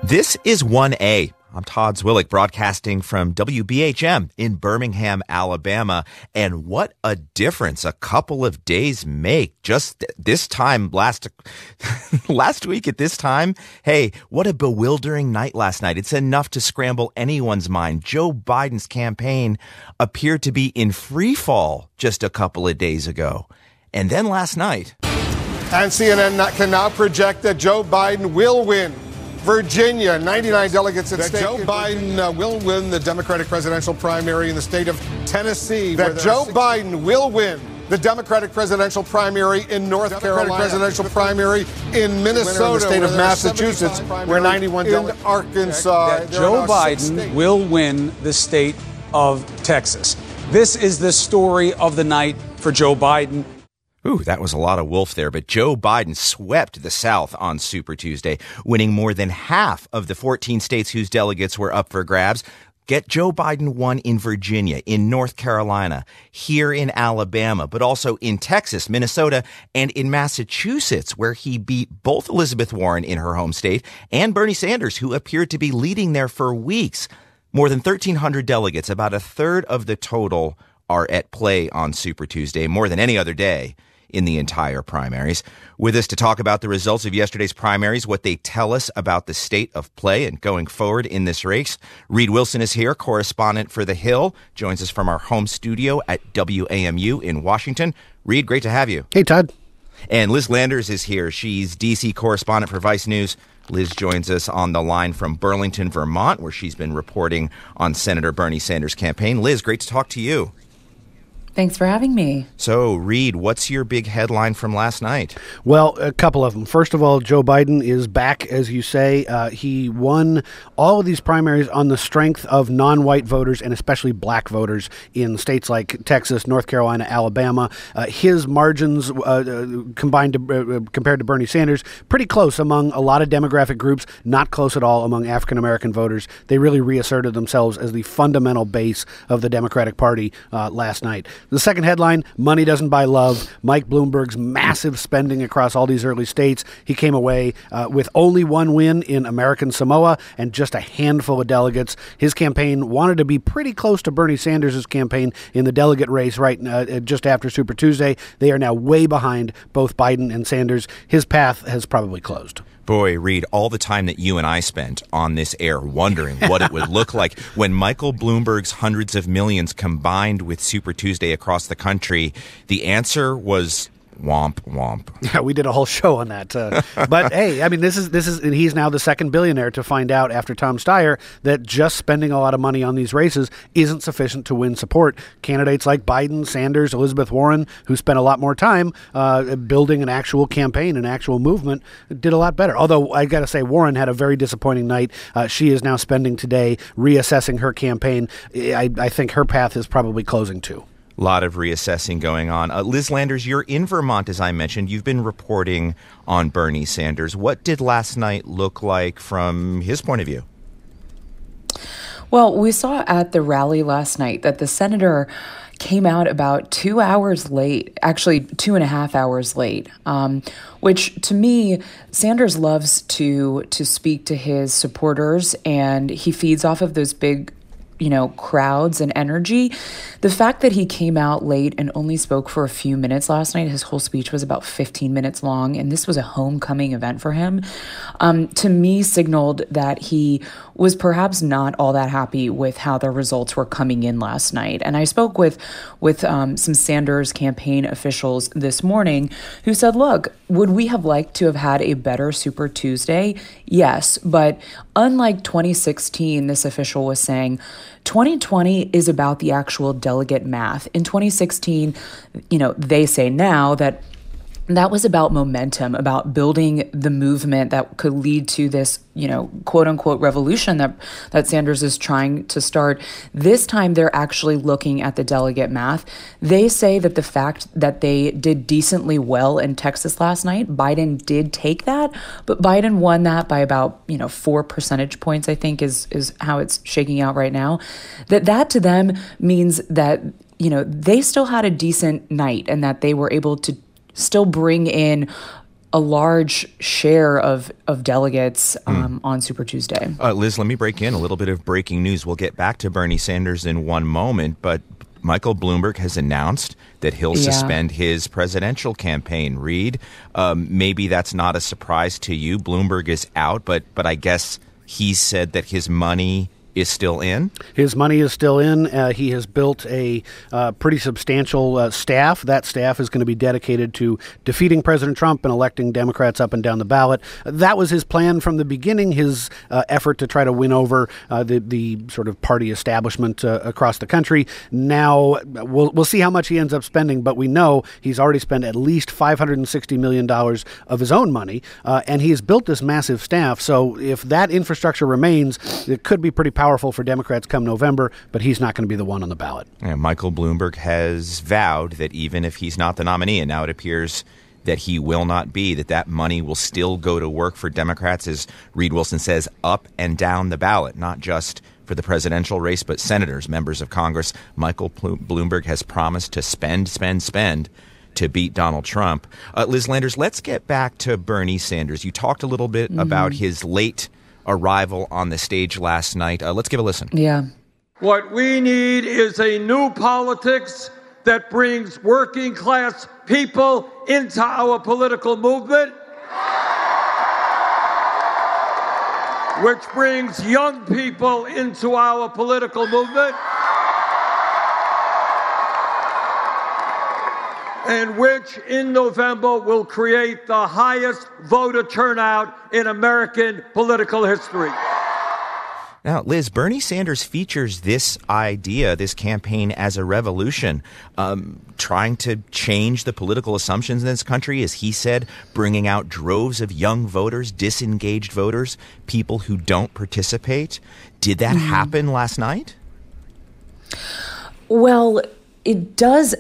This is 1A. I'm Todd Zwillich, broadcasting from WBHM in Birmingham, Alabama. And what a difference a couple of days make. Just this time last week at this time. Hey, what a bewildering night last night. It's enough to scramble anyone's mind. Joe Biden's campaign appeared to be in free fall just a couple of days ago. And then last night. And CNN can now project that Joe Biden will win Virginia, 99 delegates at stake. Joe Biden will win the Democratic presidential primary in the state of Tennessee. That Joe Biden will win the Democratic presidential primary in North Carolina, presidential primary in Minnesota, the state of Massachusetts, where 91 delegates. In Arkansas. That Joe Biden will win the state of Texas. This is the story of the night for Joe Biden. Ooh, that was a lot of wolf there, but Joe Biden swept the South on Super Tuesday, winning more than half of the 14 states whose delegates were up for grabs. Get Joe Biden won in Virginia, in North Carolina, here in Alabama, but also in Texas, Minnesota, and in Massachusetts, where he beat both Elizabeth Warren in her home state and Bernie Sanders, who appeared to be leading there for weeks. More than 1,300 delegates, about a third of the total, are at play on Super Tuesday, more than any other day in the entire primaries. With us to talk about the results of yesterday's primaries, what they tell us about the state of play and going forward in this race. Reed Wilson is here, correspondent for The Hill, joins us from our home studio at WAMU in Washington. Reed, great to have you. Hey, Todd. And Liz Landers is here. She's D.C. correspondent for Vice News. Liz joins us on the line from Burlington, Vermont, where she's been reporting on Senator Bernie Sanders' campaign. Liz, great to talk to you. Thanks for having me. So, Reed, what's your big headline from last night? Well, a couple of them. First of all, Joe Biden is back, as you say. He won all of these primaries on the strength of non-white voters and especially black voters in states like Texas, North Carolina, Alabama. His margins compared to Bernie Sanders, pretty close among a lot of demographic groups, not close at all among African-American voters. They really reasserted themselves as the fundamental base of the Democratic Party last night. The second headline, money doesn't buy love. Mike Bloomberg's massive spending across all these early states. He came away with only one win in American Samoa and just a handful of delegates. His campaign wanted to be pretty close to Bernie Sanders' campaign in the delegate race just after Super Tuesday. They are now way behind both Biden and Sanders. His path has probably closed. Boy, Reed, all the time that you and I spent on this air wondering what it would look like when Michael Bloomberg's hundreds of millions combined with Super Tuesday across the country, the answer was womp, womp. Yeah, we did a whole show on that. But hey, I mean, this is, and he's now the second billionaire to find out after Tom Steyer that just spending a lot of money on these races isn't sufficient to win support. Candidates like Biden, Sanders, Elizabeth Warren, who spent a lot more time building an actual campaign, an actual movement, did a lot better. Although I got to say, Warren had a very disappointing night. She is now spending today reassessing her campaign. I think her path is probably closing too. A lot of reassessing going on. Liz Landers, you're in Vermont, as I mentioned. You've been reporting on Bernie Sanders. What did last night look like from his point of view? Well, we saw at the rally last night that the senator came out about 2 hours late, actually 2.5 hours late, which to me, Sanders loves to speak to his supporters, and he feeds off of those big crowds and energy. The fact that he came out late and only spoke for a few minutes last night, his whole speech was about 15 minutes long, and this was a homecoming event for him, to me signaled that he was perhaps not all that happy with how the results were coming in last night. And I spoke with some Sanders campaign officials this morning who said, look, would we have liked to have had a better Super Tuesday? Yes, but unlike 2016, this official was saying, 2020 is about the actual delegate math. In 2016, they say now that was about momentum, about building the movement that could lead to this, quote unquote revolution that Sanders is trying to start. This time they're actually looking at the delegate math. They say that the fact that they did decently well in Texas last night, Biden did take that, but Biden won that by about, 4 percentage points, I think is how it's shaking out right now. That to them means that, they still had a decent night and that they were able to still bring in large share of delegates on Super Tuesday. Liz, let me break in a little bit of breaking news. We'll get back to Bernie Sanders in one moment, but Michael Bloomberg has announced that he'll suspend his presidential campaign. Reed, maybe that's not a surprise to you. Bloomberg is out, but I guess he said that his money is still in? His money is still in. He has built a pretty substantial staff. That staff is going to be dedicated to defeating President Trump and electing Democrats up and down the ballot. That was his plan from the beginning, his effort to try to win over the sort of party establishment across the country. Now, we'll see how much he ends up spending, but we know he's already spent at least $560 million of his own money, and he has built this massive staff. So if that infrastructure remains, it could be pretty powerful for Democrats come November, but he's not going to be the one on the ballot. Yeah, Michael Bloomberg has vowed that even if he's not the nominee, and now it appears that he will not be, that money will still go to work for Democrats, as Reed Wilson says, up and down the ballot, not just for the presidential race, but senators, members of Congress. Michael Bloomberg has promised to spend to beat Donald Trump. Liz Landers, let's get back to Bernie Sanders. You talked a little bit about his late arrival on the stage last night. Let's give a listen. Yeah. What we need is a new politics that brings working class people into our political movement, which brings young people into our political movement, and which in November will create the highest voter turnout in American political history. Now, Liz, Bernie Sanders features this idea, this campaign, as a revolution, trying to change the political assumptions in this country, as he said, bringing out droves of young voters, disengaged voters, people who don't participate. Did that happen last night? Well, it does.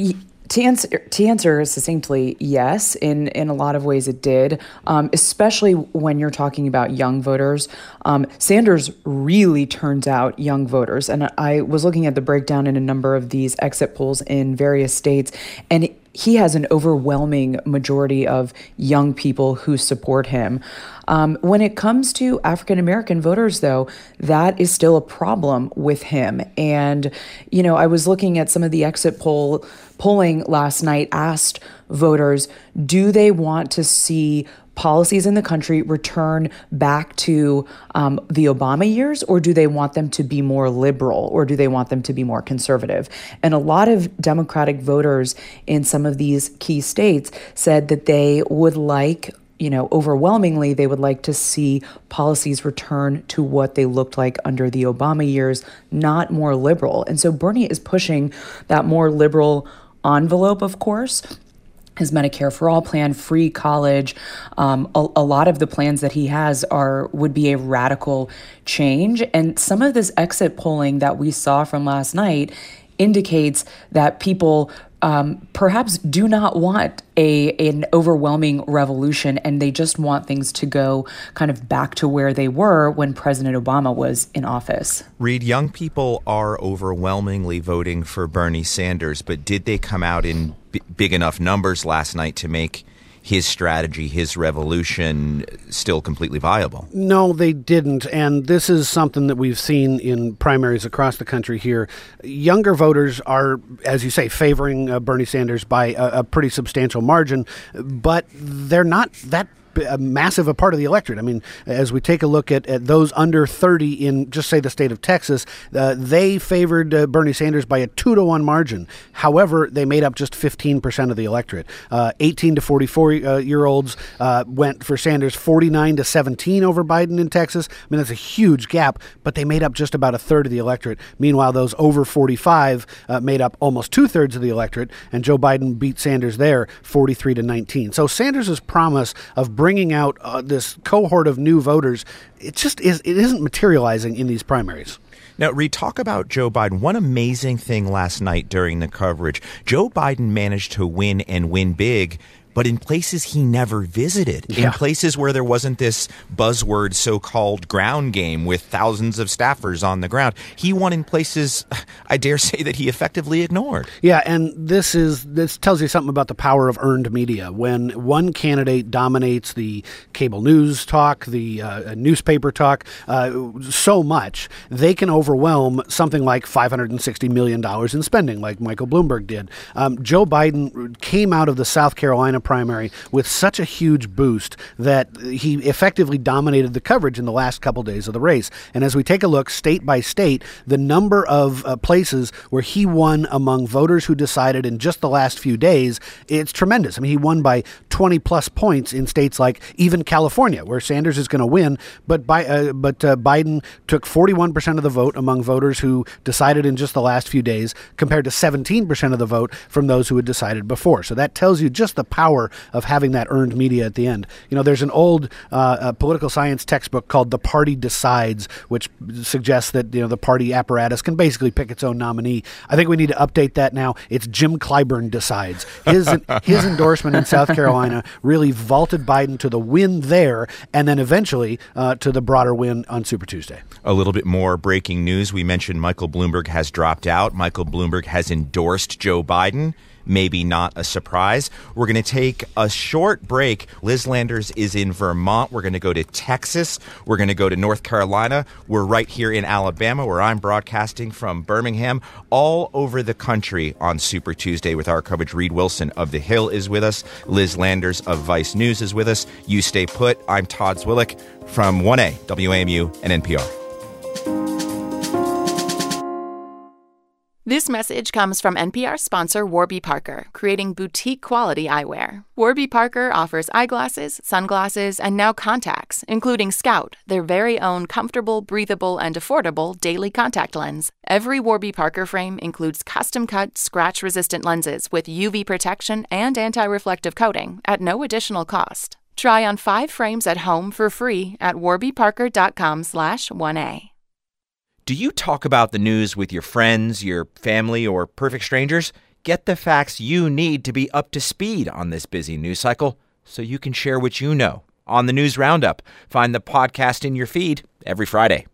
To answer succinctly, yes. In a lot of ways it did, especially when you're talking about young voters. Sanders really turns out young voters. And I was looking at the breakdown in a number of these exit polls in various states, and he has an overwhelming majority of young people who support him. When it comes to African-American voters, though, that is still a problem with him. And, I was looking at some of the exit polling last night, asked voters, do they want to see policies in the country return back to the Obama years, or do they want them to be more liberal, or do they want them to be more conservative? And a lot of Democratic voters in some of these key states said that they would like, overwhelmingly, they would like to see policies return to what they looked like under the Obama years, not more liberal. And so Bernie is pushing that more liberal envelope, of course. His Medicare for All plan, free college, a lot of the plans that he has would be a radical change. And some of this exit polling that we saw from last night indicates that people perhaps do not want an overwhelming revolution, and they just want things to go kind of back to where they were when President Obama was in office. Reed, young people are overwhelmingly voting for Bernie Sanders, but did they come out in big enough numbers last night to make his strategy, his revolution, still completely viable? No, they didn't. And this is something that we've seen in primaries across the country here. Younger voters are, as you say, favoring Bernie Sanders by a pretty substantial margin, but they're not that massive a part of the electorate. I mean, as we take a look at those under 30 in, just say, the state of Texas, they favored Bernie Sanders by a 2-to-1 margin. However, they made up just 15% of the electorate. 18 to 44-year-olds went for Sanders 49 to 17 over Biden in Texas. I mean, that's a huge gap, but they made up just about a third of the electorate. Meanwhile, those over 45 made up almost 2/3 of the electorate, and Joe Biden beat Sanders there 43 to 19. So Sanders' promise of bringing out this cohort of new voters, it isn't materializing in these primaries. Now, Reed, talk about Joe Biden. One amazing thing last night during the coverage, Joe Biden managed to win, and win big, but in places he never visited, in places where there wasn't this buzzword so-called ground game with thousands of staffers on the ground. He won in places, I dare say, that he effectively ignored. Yeah, and this tells you something about the power of earned media. When one candidate dominates the cable news talk, the newspaper talk, so much, they can overwhelm something like $560 million in spending, like Michael Bloomberg did. Joe Biden came out of the South Carolina primary with such a huge boost that he effectively dominated the coverage in the last couple days of the race. And as we take a look state by state, the number of places where he won among voters who decided in just the last few days, it's tremendous. I mean, he won by 20 plus points in states like even California, where Sanders is going to win, but Biden took 41% of the vote among voters who decided in just the last few days, compared to 17% of the vote from those who had decided before. So that tells you just the power of having that earned media at the end. You know, there's an old political science textbook called The Party Decides, which suggests that, the party apparatus can basically pick its own nominee. I think we need to update that now. It's Jim Clyburn Decides. His endorsement in South Carolina really vaulted Biden to the win there, and then eventually to the broader win on Super Tuesday. A little bit more breaking news. We mentioned Michael Bloomberg has dropped out. Michael Bloomberg has endorsed Joe Biden. Maybe not a surprise. We're going to take a short break. Liz Landers is in Vermont. We're going to go to Texas. We're going to go to North Carolina. We're right here in Alabama, where I'm broadcasting from Birmingham, all over the country on Super Tuesday with our coverage. Reed Wilson of The Hill is with us. Liz Landers of Vice News is with us. You stay put. I'm Todd Zwillich from 1A, WAMU, and NPR. This message comes from NPR sponsor Warby Parker, creating boutique-quality eyewear. Warby Parker offers eyeglasses, sunglasses, and now contacts, including Scout, their very own comfortable, breathable, and affordable daily contact lens. Every Warby Parker frame includes custom-cut, scratch-resistant lenses with UV protection and anti-reflective coating at no additional cost. Try on 5 frames at home for free at warbyparker.com/1A. Do you talk about the news with your friends, your family, or perfect strangers? Get the facts you need to be up to speed on this busy news cycle so you can share what you know on the News Roundup. Find the podcast in your feed every Friday.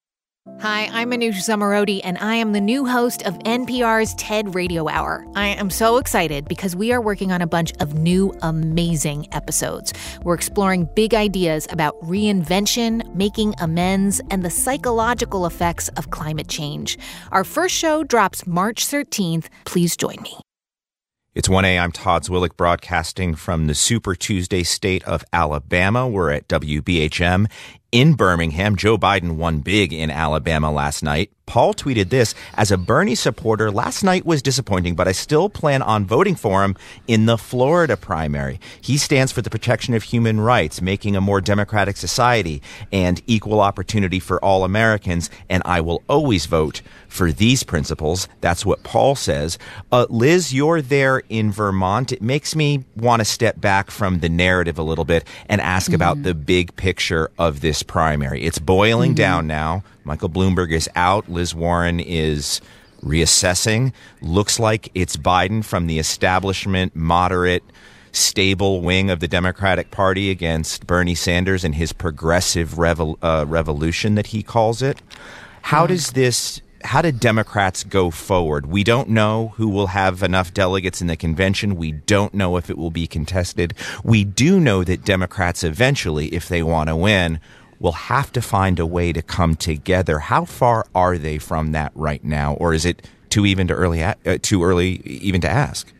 Hi, I'm Manoush Zomorodi, and I am the new host of NPR's TED Radio Hour. I am so excited because we are working on a bunch of new, amazing episodes. We're exploring big ideas about reinvention, making amends, and the psychological effects of climate change. Our first show drops March 13th. Please join me. It's 1A. I'm Todd Zwillich, broadcasting from the Super Tuesday state of Alabama. We're at WBHM in Birmingham. Joe Biden won big in Alabama last night. Paul tweeted this: as a Bernie supporter, last night was disappointing, but I still plan on voting for him in the Florida primary. He stands for the protection of human rights, making a more democratic society, and equal opportunity for all Americans, and I will always vote for these principles. That's what Paul says. Liz, you're there in Vermont. It makes me want to step back from the narrative a little bit and ask about the big picture of this primary. It's boiling down now. Michael Bloomberg is out. Liz Warren is reassessing. Looks like it's Biden from the establishment, moderate, stable wing of the Democratic Party against Bernie Sanders and his progressive revolution that he calls it. How did Democrats go forward? We don't know who will have enough delegates in the convention. We don't know if it will be contested. We do know that Democrats eventually, if they want to win, will have to find a way to come together. How far are they from that right now? Or is it too early even to ask?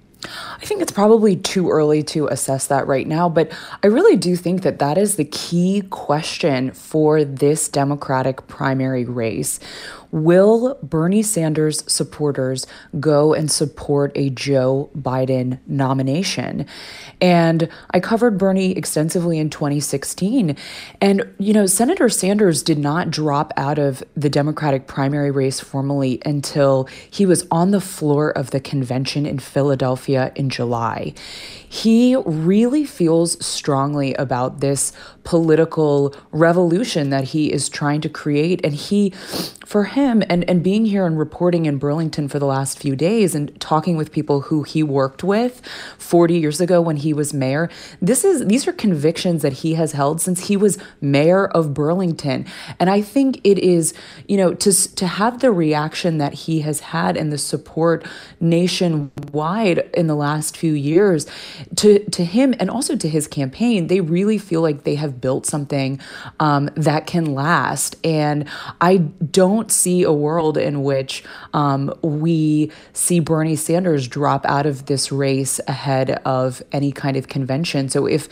I think it's probably too early to assess that right now, but I really do think that that is the key question for this Democratic primary race. Will Bernie Sanders supporters go and support a Joe Biden nomination? And I covered Bernie extensively in 2016. And, Senator Sanders did not drop out of the Democratic primary race formally until he was on the floor of the convention in Philadelphia in July. He really feels strongly about this political revolution that he is trying to create. And for him, him, and being here and reporting in Burlington for the last few days and talking with people who he worked with 40 years ago when he was mayor, these are convictions that he has held since he was mayor of Burlington. And I think it is, to have the reaction that he has had and the support nationwide in the last few years to him and also to his campaign, they really feel like they have built something that can last. And I don't see a world in which we see Bernie Sanders drop out of this race ahead of any kind of convention. So if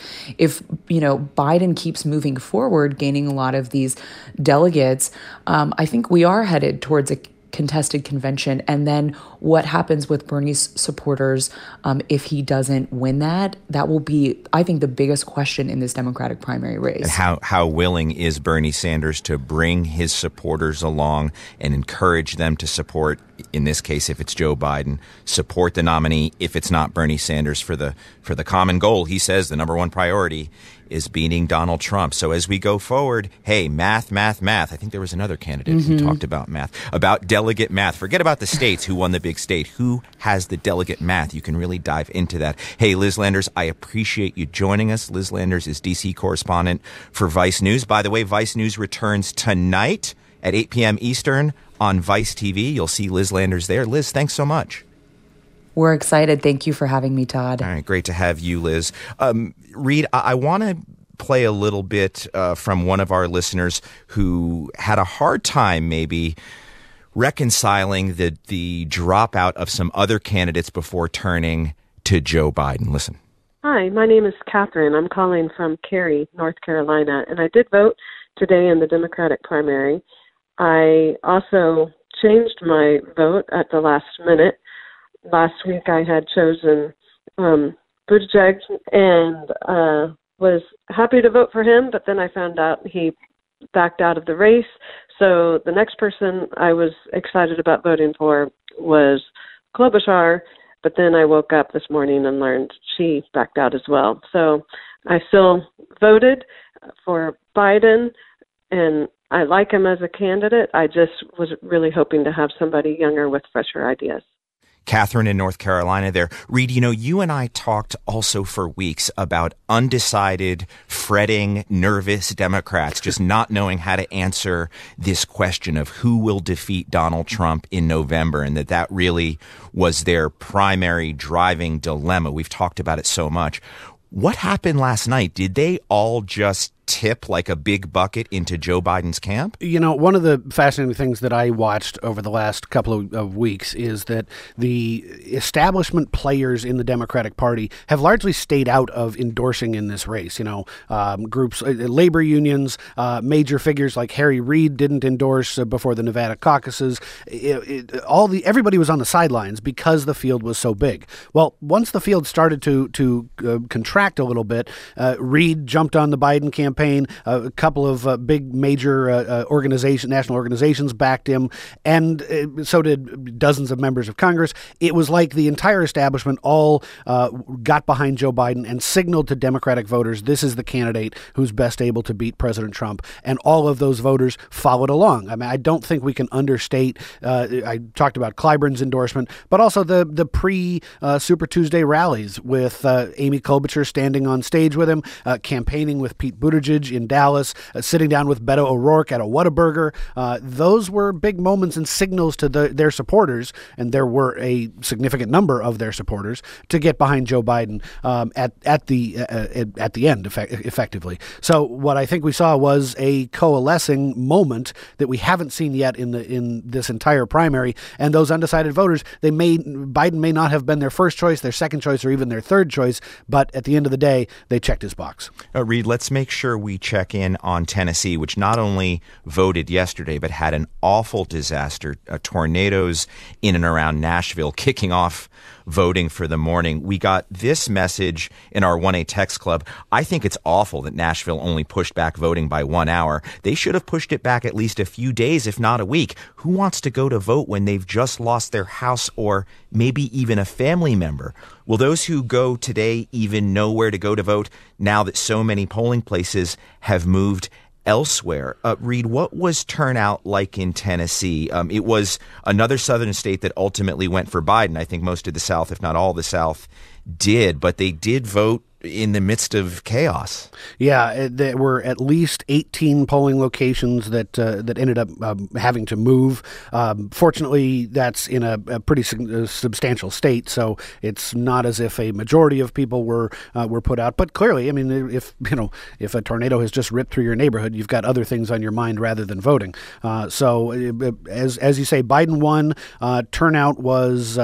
Biden keeps moving forward, gaining a lot of these delegates, I think we are headed towards a contested convention. And then what happens with Bernie's supporters if he doesn't win that will be, I think, the biggest question in this Democratic primary race. And how willing is Bernie Sanders to bring his supporters along and encourage them to support, in this case, if it's Joe Biden, support the nominee if it's not Bernie Sanders for the common goal. He says the number one priority is beating Donald Trump. So as we go forward, hey, math. I think there was another candidate who talked about math, about delegate math. Forget about the states who won the big state. Who has the delegate math? You can really dive into that. Hey, Liz Landers, I appreciate you joining us. Liz Landers is D.C. correspondent for Vice News. By the way, Vice News returns tonight at 8 p.m. Eastern on Vice TV. You'll see Liz Landers there. Liz, thanks so much. We're excited. Thank you for having me, Todd. All right. Great to have you, Liz. Reed, I want to play a little bit from one of our listeners who had a hard time maybe reconciling the dropout of some other candidates before turning to Joe Biden. Listen. Hi, my name is Catherine. I'm calling from Cary, North Carolina, and I did vote today in the Democratic primary. I also changed my vote at the last minute. Last week I had chosen Buttigieg and was happy to vote for him, but then I found out he backed out of the race. So the next person I was excited about voting for was Klobuchar, but then I woke up this morning and learned she backed out as well. So I still voted for Biden, and I like him as a candidate. I just was really hoping to have somebody younger with fresher ideas. Catherine in North Carolina there. Reed, you and I talked also for weeks about undecided, fretting, nervous Democrats just not knowing how to answer this question of who will defeat Donald Trump in November, and that really was their primary driving dilemma. We've talked about it so much. What happened last night? Did they all just tip like a big bucket into Joe Biden's camp? One of the fascinating things that I watched over the last couple of weeks is that the establishment players in the Democratic Party have largely stayed out of endorsing in this race. Groups, labor unions, major figures like Harry Reid didn't endorse before the Nevada caucuses. Everybody was on the sidelines because the field was so big. Well, once the field started to contract a little bit, Reid jumped on the Biden campaign. A couple of big major national organizations backed him, and so did dozens of members of Congress. It was like the entire establishment all got behind Joe Biden and signaled to Democratic voters, this is the candidate who's best able to beat President Trump. And all of those voters followed along. I mean, I don't think we can understate, I talked about Clyburn's endorsement, but also the pre-Super Tuesday rallies with Amy Klobuchar standing on stage with him, campaigning with Pete Buttigieg in Dallas, sitting down with Beto O'Rourke at a Whataburger. Those were big moments and signals to their supporters, and there were a significant number of their supporters, to get behind Joe Biden at the end, effectively. So what I think we saw was a coalescing moment that we haven't seen yet in this entire primary. And those undecided voters, Biden may not have been their first choice, their second choice, or even their third choice, but at the end of the day, they checked his box. Reed, let's make sure we check in on Tennessee, which not only voted yesterday, but had an awful disaster, tornadoes in and around Nashville, kicking off voting for the morning. We got this message in our 1A text club. I think it's awful that Nashville only pushed back voting by 1 hour. They should have pushed it back at least a few days, if not a week. Who wants to go to vote when they've just lost their house or maybe even a family member? Will those who go today even know where to go to vote now that so many polling places have moved elsewhere. Reed, what was turnout like in Tennessee? It was another southern state that ultimately went for Biden. I think most of the South, if not all the South, did, but they did vote in the midst of chaos. Yeah, there were at least 18 polling locations that ended up having to move. Fortunately, that's in a pretty substantial state, so it's not as if a majority of people were put out. But clearly, I mean, if a tornado has just ripped through your neighborhood, you've got other things on your mind rather than voting. So, as you say, Biden won. Turnout was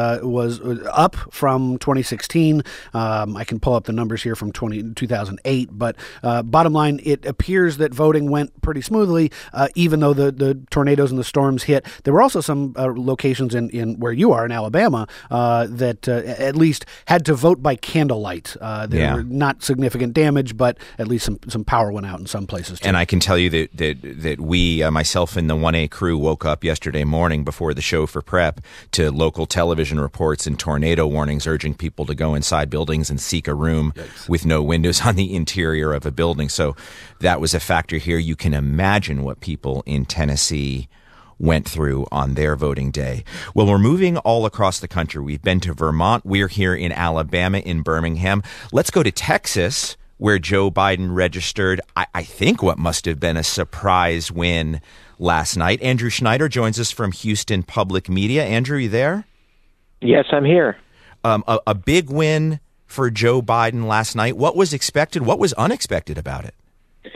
up from 2016. I can pull up the numbers here from 2008, but bottom line, it appears that voting went pretty smoothly, even though the tornadoes and the storms hit. There were also some locations in where you are in Alabama that at least had to vote by candlelight. There were not significant damage, but at least some power went out in some places too. And I can tell you that we, myself and the 1A crew, woke up yesterday morning before the show for prep to local television reports and tornado warnings urging people to go inside buildings and seek a room with no windows on the interior of a building. So that was a factor here. You can imagine what people in Tennessee went through on their voting day. Well, we're moving all across the country. We've been to Vermont. We're here in Alabama, in Birmingham. Let's go to Texas, where Joe Biden registered, I think, what must have been a surprise win last night. Andrew Schneider joins us from Houston Public Media. Andrew, you there? Yes, I'm here. A big win for Joe Biden last night. What was expected? What was unexpected about it?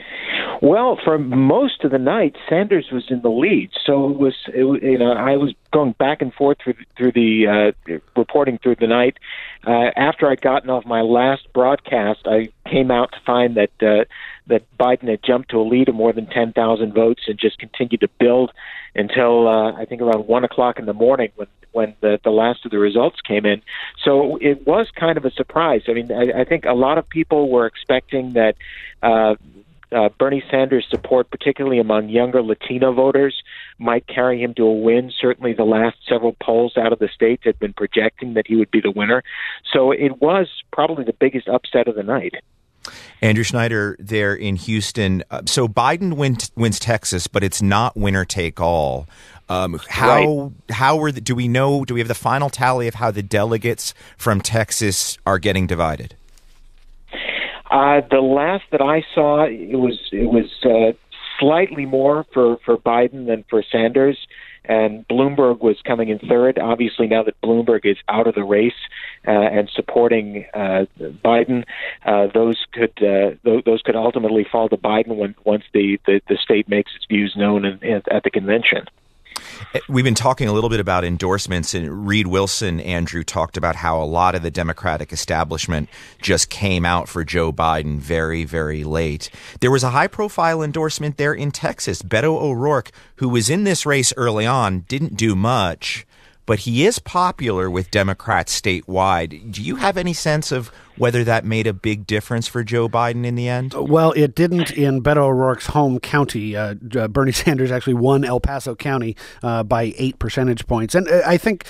Well, for most of the night, Sanders was in the lead. So I was going back and forth through the reporting through the night. After I'd gotten off my last broadcast, I came out to find that Biden had jumped to a lead of more than 10,000 votes and just continued to build until I think around 1 o'clock in the morning when the last of the results came in. So it was kind of a surprise. I mean, I think a lot of people were expecting that Bernie Sanders' support, particularly among younger Latino voters, might carry him to a win. Certainly the last several polls out of the state had been projecting that he would be the winner. So it was probably the biggest upset of the night. Andrew Schneider there in Houston. So Biden wins Texas, but it's not winner take all. Do we have the final tally of how the delegates from Texas are getting divided? The last that I saw, it was slightly more for Biden than for Sanders, and Bloomberg was coming in third. Obviously, now that Bloomberg is out of the race and supporting Biden, those could ultimately fall to Biden once the state makes its views known at the convention. We've been talking a little bit about endorsements, and Reed Wilson, Andrew, talked about how a lot of the Democratic establishment just came out for Joe Biden very, very late. There was a high-profile endorsement there in Texas. Beto O'Rourke, who was in this race early on, didn't do much, but he is popular with Democrats statewide. Do you have any sense of whether that made a big difference for Joe Biden in the end? Well, it didn't in Beto O'Rourke's home county. Bernie Sanders actually won El Paso County by 8 percentage points. And I think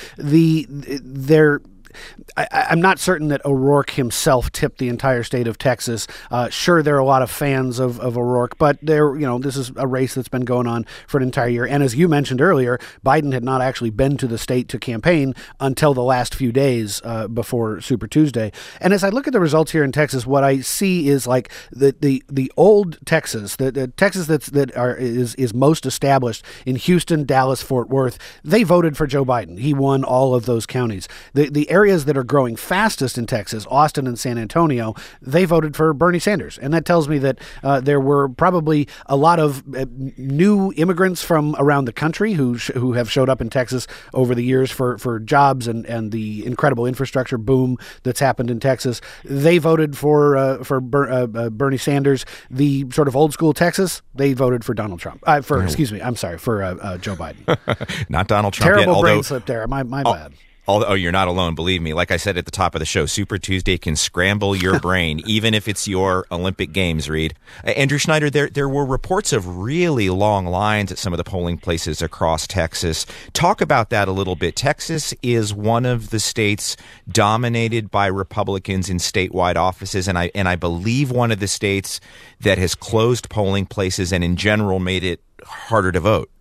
I'm not certain that O'Rourke himself tipped the entire state of Texas. Sure, there are a lot of fans of O'Rourke, but this is a race that's been going on for an entire year. And as you mentioned earlier, Biden had not actually been to the state to campaign until the last few days before Super Tuesday. And as I look at the results here in Texas, what I see is like the old Texas, the Texas is most established in Houston, Dallas, Fort Worth. They voted for Joe Biden. He won all of those counties. The areas that are growing fastest in Texas, Austin and San Antonio, they voted for Bernie Sanders. And that tells me that there were probably a lot of new immigrants from around the country who have showed up in Texas over the years for jobs and the incredible infrastructure boom that's happened in Texas. They voted for Bernie Sanders. The sort of old school Texas, they voted for Donald Trump. For Joe Biden. Not Donald Trump Terrible yet. brain slip there. My bad. Oh, you're not alone. Believe me. Like I said at the top of the show, Super Tuesday can scramble your brain, even if it's your Olympic Games, Reed. Andrew Schneider, there were reports of really long lines at some of the polling places across Texas. Talk about that a little bit. Texas is one of the states dominated by Republicans in statewide offices, and I believe one of the states that has closed polling places and in general made it harder to vote.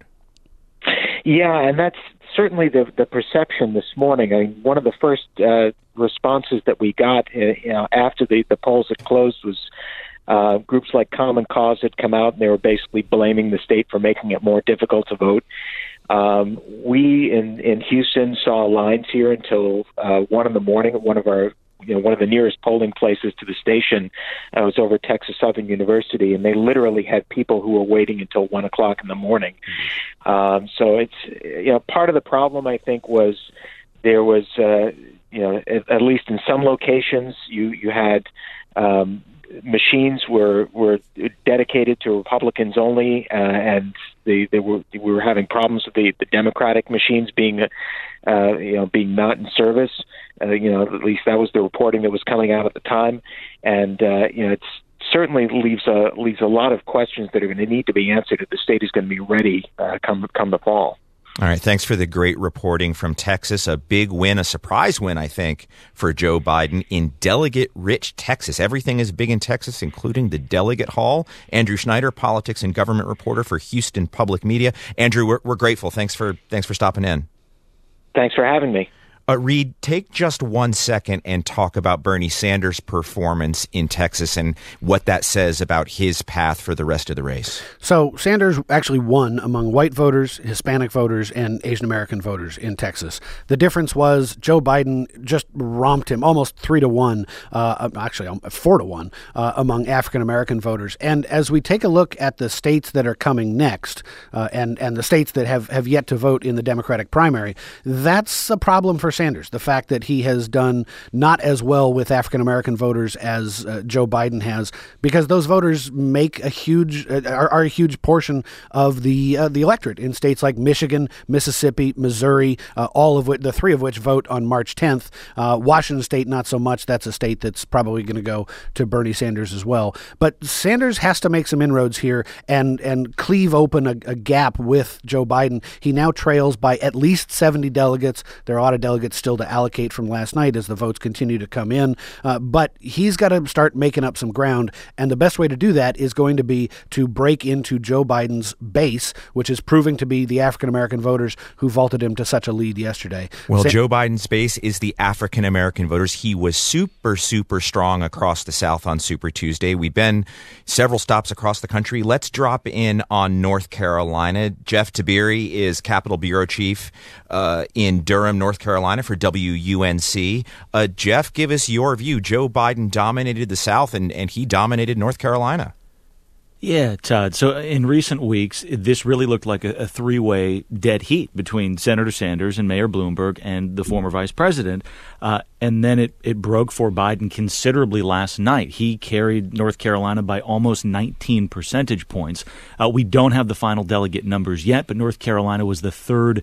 Yeah, and that's certainly the perception this morning. I mean, one of the first responses that we got after the polls had closed was groups like Common Cause had come out, and they were basically blaming the state for making it more difficult to vote. We in Houston saw lines here until 1 in the morning at one of the nearest polling places to the station. Was over at Texas Southern University, and they literally had people who were waiting until 1 o'clock in the morning. So it's part of the problem, I think, was there was at least in some locations you had machines were dedicated to Republicans only, and we were having problems with the Democratic machines being not in service. At least that was the reporting that was coming out at the time, and it's certainly leaves a lot of questions that are going to need to be answered if the state is going to be ready come the fall. All right, thanks for the great reporting from Texas. A big win, a surprise win, I think, for Joe Biden in delegate-rich Texas. Everything is big in Texas, including the delegate hall. Andrew Schneider, politics and government reporter for Houston Public Media. Andrew, we're grateful. Thanks for stopping in. Thanks for having me. Reed, take just 1 second and talk about Bernie Sanders' performance in Texas and what that says about his path for the rest of the race. So Sanders actually won among white voters, Hispanic voters, and Asian American voters in Texas. The difference was Joe Biden just romped him almost 3-1, actually 4-1 among African American voters. And as we take a look at the states that are coming next, and the states that have yet to vote in the Democratic primary, that's a problem for Sanders, the fact that he has done not as well with African-American voters as Joe Biden has, because those voters make a huge are a huge portion of the electorate in states like Michigan, Mississippi, Missouri, all of which, the three of which vote on March 10th. Washington State, not so much. That's a state that's probably going to go to Bernie Sanders as well. But Sanders has to make some inroads here and cleave open a gap with Joe Biden. He now trails by at least 70 delegates. There are a lot of delegates still to allocate from last night as the votes continue to come in. But he's got to start making up some ground. And the best way to do that is going to be to break into Joe Biden's base, which is proving to be the African-American voters who vaulted him to such a lead yesterday. Well, Joe Biden's base is the African-American voters. He was super strong across the South on Super Tuesday. We've been several stops across the country. Let's drop in on North Carolina. Jeff Tiberi is Capitol Bureau Chief in Durham, North Carolina for WUNC. Jeff, give us your view. Joe Biden dominated the South and he dominated North Carolina. Yeah, Todd. So in recent weeks, this really looked like a three-way dead heat between Senator Sanders and Mayor Bloomberg and the former vice president. And then it broke for Biden considerably last night. He carried North Carolina by almost 19 percentage points. We don't have the final delegate numbers yet, but North Carolina was the third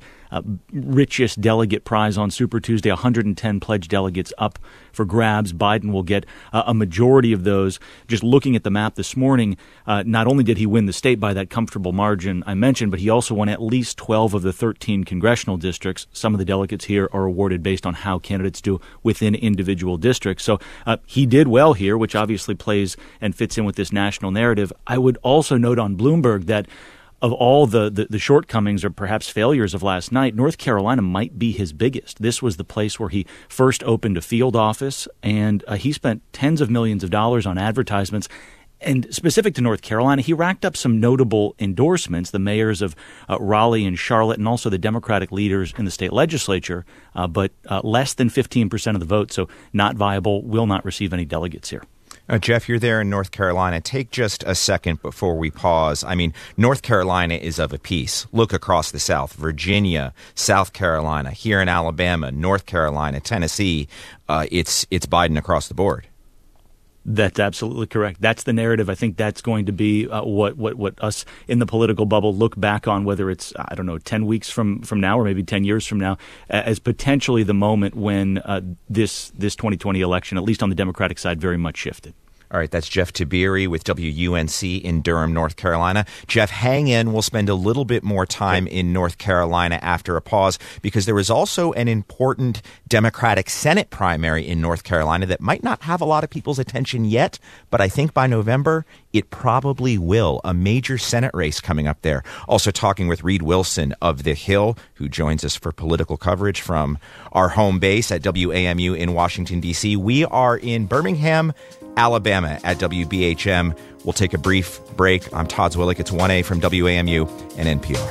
richest delegate prize on Super Tuesday, 110 pledged delegates up for grabs. Biden will get a majority of those. Just looking at the map this morning, not only did he win the state by that comfortable margin I mentioned, but he also won at least 12 of the 13 congressional districts. Some of the delegates here are awarded based on how candidates do within individual districts. So he did well here, which obviously plays and fits in with this national narrative. I would also note on Bloomberg that of all the shortcomings or perhaps failures of last night, North Carolina might be his biggest. This was the place where he first opened a field office, and he spent tens of millions of dollars on advertisements. And specific to North Carolina, he racked up some notable endorsements, the mayors of Raleigh and Charlotte, and also the Democratic leaders in the state legislature, but less than 15% of the vote, so not viable, will not receive any delegates here. Jeff, you're there in North Carolina. Take just a second before we pause. I mean, North Carolina is of a piece. Look across the South. Virginia, South Carolina, here in Alabama, North Carolina, Tennessee. It's Biden across the board. That's absolutely correct. That's the narrative. I think that's going to be what us in the political bubble look back on, whether it's, 10 weeks from now or maybe 10 years from now, as potentially the moment when this 2020 election, at least on the Democratic side, very much shifted. All right, that's Jeff Tiberi with WUNC in Durham, North Carolina. Jeff, hang in. We'll spend a little bit more time in North Carolina after a pause, because there is also an important Democratic Senate primary in North Carolina that might not have a lot of people's attention yet, but I think by November it probably will. A major Senate race coming up there. Also talking with Reed Wilson of The Hill, who joins us for political coverage from our home base at WAMU in Washington, D.C. We are in Birmingham, Alabama at WBHM. We'll take a brief break. I'm Todd Zwillich. It's 1A from WAMU and NPR.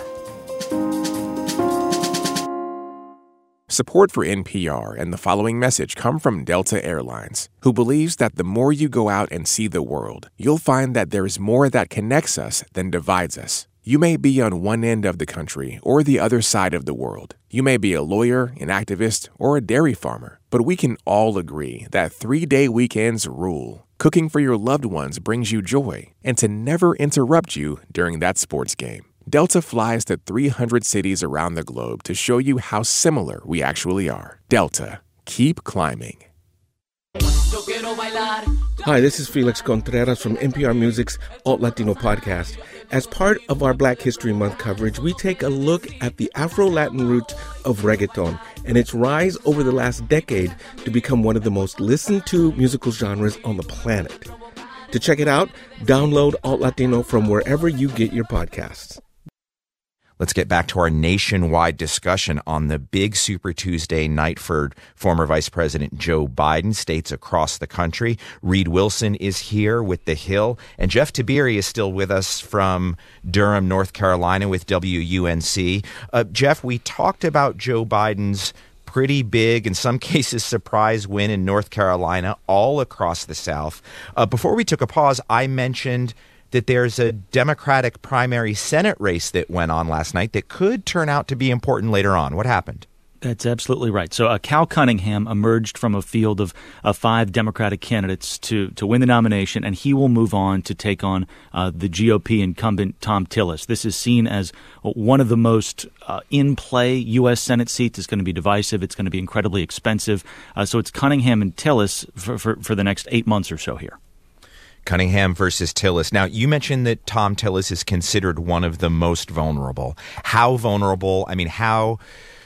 Support for NPR and the following message come from Delta Airlines, who believes that the more you go out and see the world, you'll find that there is more that connects us than divides us. You may be on one end of the country or the other side of the world. You may be a lawyer, an activist, or a dairy farmer, but we can all agree that 3-day weekends rule. Cooking for your loved ones brings you joy, and to never interrupt you during that sports game. Delta flies to 300 cities around the globe to show you how similar we actually are. Delta, keep climbing. Hi, this is Felix Contreras from NPR Music's Alt Latino podcast. As part of our Black History Month coverage, we take a look at the Afro-Latin roots of reggaeton and its rise over the last decade to become one of the most listened to musical genres on the planet. To check it out, download Alt Latino from wherever you get your podcasts. Let's get back to our nationwide discussion on the big Super Tuesday night for former Vice President Joe Biden. States across the country. Reed Wilson is here with The Hill, and Jeff Tiberi is still with us from Durham, North Carolina with WUNC. Jeff, we talked about Joe Biden's pretty big, in some cases surprise win in North Carolina, all across the South. Before we took a pause, I mentioned that there's a Democratic primary Senate race that went on last night that could turn out to be important later on. What happened? That's absolutely right. So Cal Cunningham emerged from a field of 5 Democratic candidates to win the nomination, and he will move on to take on the GOP incumbent Thom Tillis. This is seen as one of the most in-play U.S. Senate seats. It's going to be divisive. It's going to be incredibly expensive. So it's Cunningham and Tillis for the next 8 months or so here. Cunningham versus Tillis. Now, you mentioned that Thom Tillis is considered one of the most vulnerable. How vulnerable? I mean, how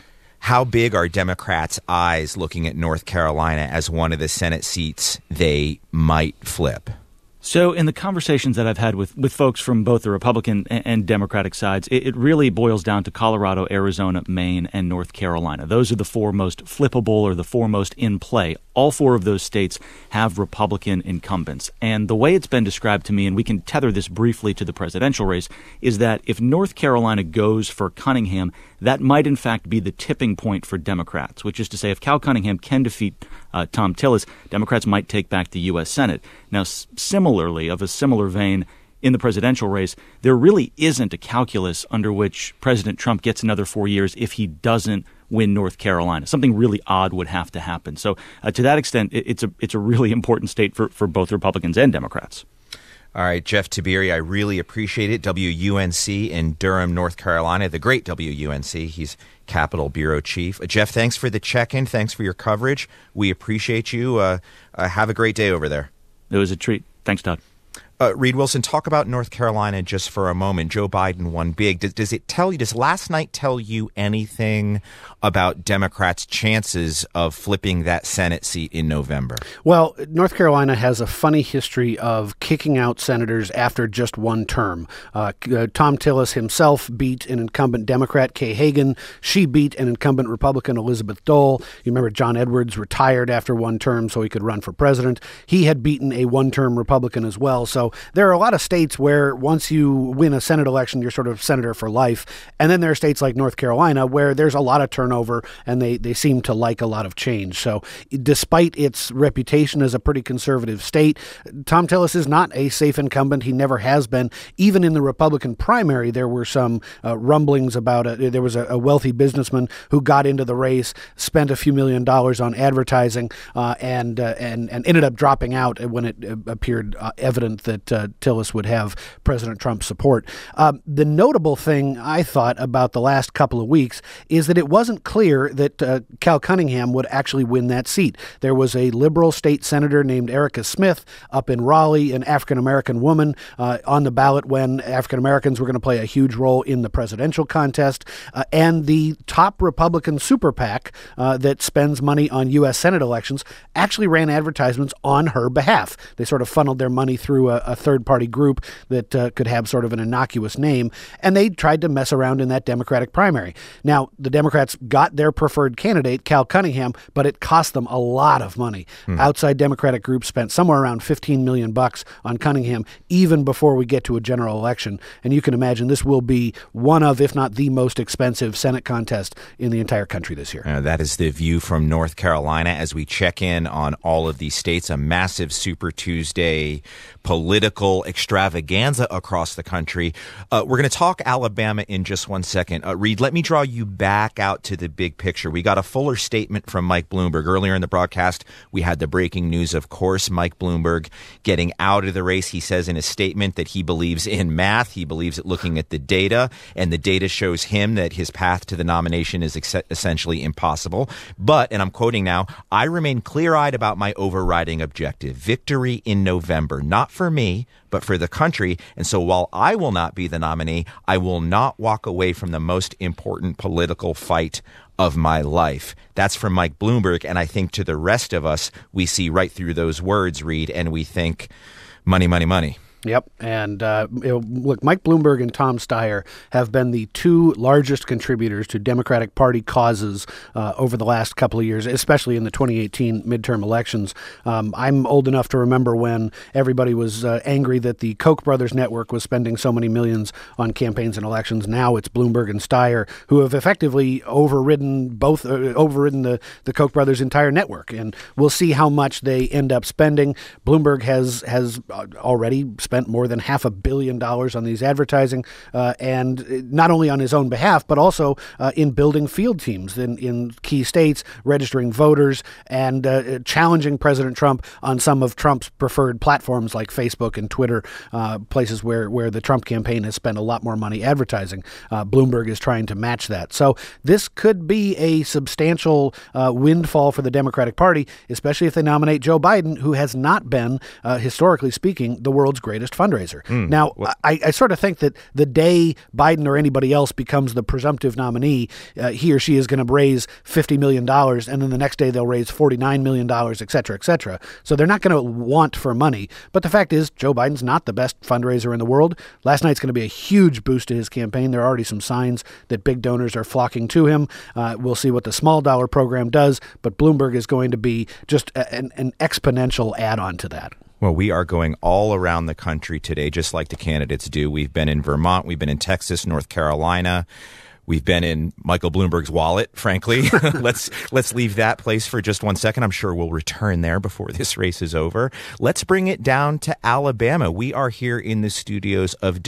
big are Democrats' eyes looking at North Carolina as one of the Senate seats they might flip? So in the conversations that I've had with folks from both the Republican and Democratic sides, it really boils down to Colorado, Arizona, Maine, and North Carolina. Those are the 4 most flippable or the 4 most in play. All 4 of those states have Republican incumbents. And the way it's been described to me, and we can tether this briefly to the presidential race, is that if North Carolina goes for Cunningham, that might in fact be the tipping point for Democrats, which is to say if Cal Cunningham can defeat Thom Tillis, Democrats might take back the U.S. Senate. Now, similarly, of a similar vein, in the presidential race, there really isn't a calculus under which President Trump gets another 4 years if he doesn't win North Carolina. Something really odd would have to happen. So to that extent, it's a really important state for both Republicans and Democrats. All right, Jeff Tiberi, I really appreciate it. WUNC in Durham, North Carolina, the great WUNC. He's Capitol Bureau Chief. Jeff, thanks for the check-in. Thanks for your coverage. We appreciate you. Have a great day over there. It was a treat. Thanks, Todd. Reed Wilson, talk about North Carolina just for a moment. Joe Biden won big. Does last night tell you anything about Democrats' chances of flipping that Senate seat in November? Well, North Carolina has a funny history of kicking out senators after just one term. Thom Tillis himself beat an incumbent Democrat, Kay Hagan. She beat an incumbent Republican, Elizabeth Dole. You remember John Edwards retired after one term so he could run for president. He had beaten a one-term Republican as well. So So there are a lot of states where once you win a Senate election, you're sort of senator for life. And then there are states like North Carolina where there's a lot of turnover and they seem to like a lot of change. So despite its reputation as a pretty conservative state, Thom Tillis is not a safe incumbent. He never has been. Even in the Republican primary, there were some rumblings about it. There was a wealthy businessman who got into the race, spent a few $1 million on advertising, and ended up dropping out when it appeared evident that Tillis would have President Trump's support. The notable thing I thought about the last couple of weeks is that it wasn't clear that Cal Cunningham would actually win that seat. There was a liberal state senator named Erica Smith up in Raleigh, an African-American woman, on the ballot when African-Americans were going to play a huge role in the presidential contest. And the top Republican super PAC that spends money on U.S. Senate elections actually ran advertisements on her behalf. They sort of funneled their money through a third-party group that could have sort of an innocuous name, and they tried to mess around in that Democratic primary. Now, the Democrats got their preferred candidate, Cal Cunningham, but it cost them a lot of money. Outside Democratic groups spent somewhere around $15 million on Cunningham, even before we get to a general election. And you can imagine this will be one of, if not the most expensive Senate contest in the entire country this year. That is the view from North Carolina as we check in on all of these states. A massive Super Tuesday political extravaganza across the country. We're going to talk Alabama in just one second. Reed, let me draw you back out to the big picture. We got a fuller statement from Mike Bloomberg. Earlier in the broadcast, we had the breaking news, of course, Mike Bloomberg getting out of the race. He says in his statement that he believes in math. He believes at looking at the data, and the data shows him that his path to the nomination is essentially impossible. But, and I'm quoting now, I remain clear-eyed about my overriding objective, victory in November, not for me, but for the country. And so while I will not be the nominee, I will not walk away from the most important political fight of my life. That's from Mike Bloomberg. And I think to the rest of us, we see right through those words, Reed, and we think money, money, money. Yep. And look, Mike Bloomberg and Tom Steyer have been the two largest contributors to Democratic Party causes over the last couple of years, especially in the 2018 midterm elections. I'm old enough to remember when everybody was angry that the Koch brothers network was spending so many millions on campaigns and elections. Now it's Bloomberg and Steyer who have effectively overridden the Koch brothers' entire network. And we'll see how much they end up spending. Bloomberg has already spent more than $500 million on these advertising, and not only on his own behalf, but also in building field teams in key states, registering voters, and challenging President Trump on some of Trump's preferred platforms like Facebook and Twitter, places where the Trump campaign has spent a lot more money advertising. Bloomberg is trying to match that. So this could be a substantial windfall for the Democratic Party, especially if they nominate Joe Biden, who has not been, historically speaking, the world's greatest fundraiser. Now, I sort of think that the day Biden or anybody else becomes the presumptive nominee, he or she is going to raise $50 million, and then the next day they'll raise $49 million, et cetera, et cetera. So they're not going to want for money. But the fact is, Joe Biden's not the best fundraiser in the world. Last night's going to be a huge boost to his campaign. There are already some signs that big donors are flocking to him. We'll see what the small dollar program does, but Bloomberg is going to be just an exponential add-on to that. Well, we are going all around the country today, just like the candidates do. We've been in Vermont, we've been in Texas, North Carolina. We've been in Michael Bloomberg's wallet, frankly. Let's leave that place for just 1 second. I'm sure we'll return there before this race is over. Let's bring it down to Alabama. We are here in the studios of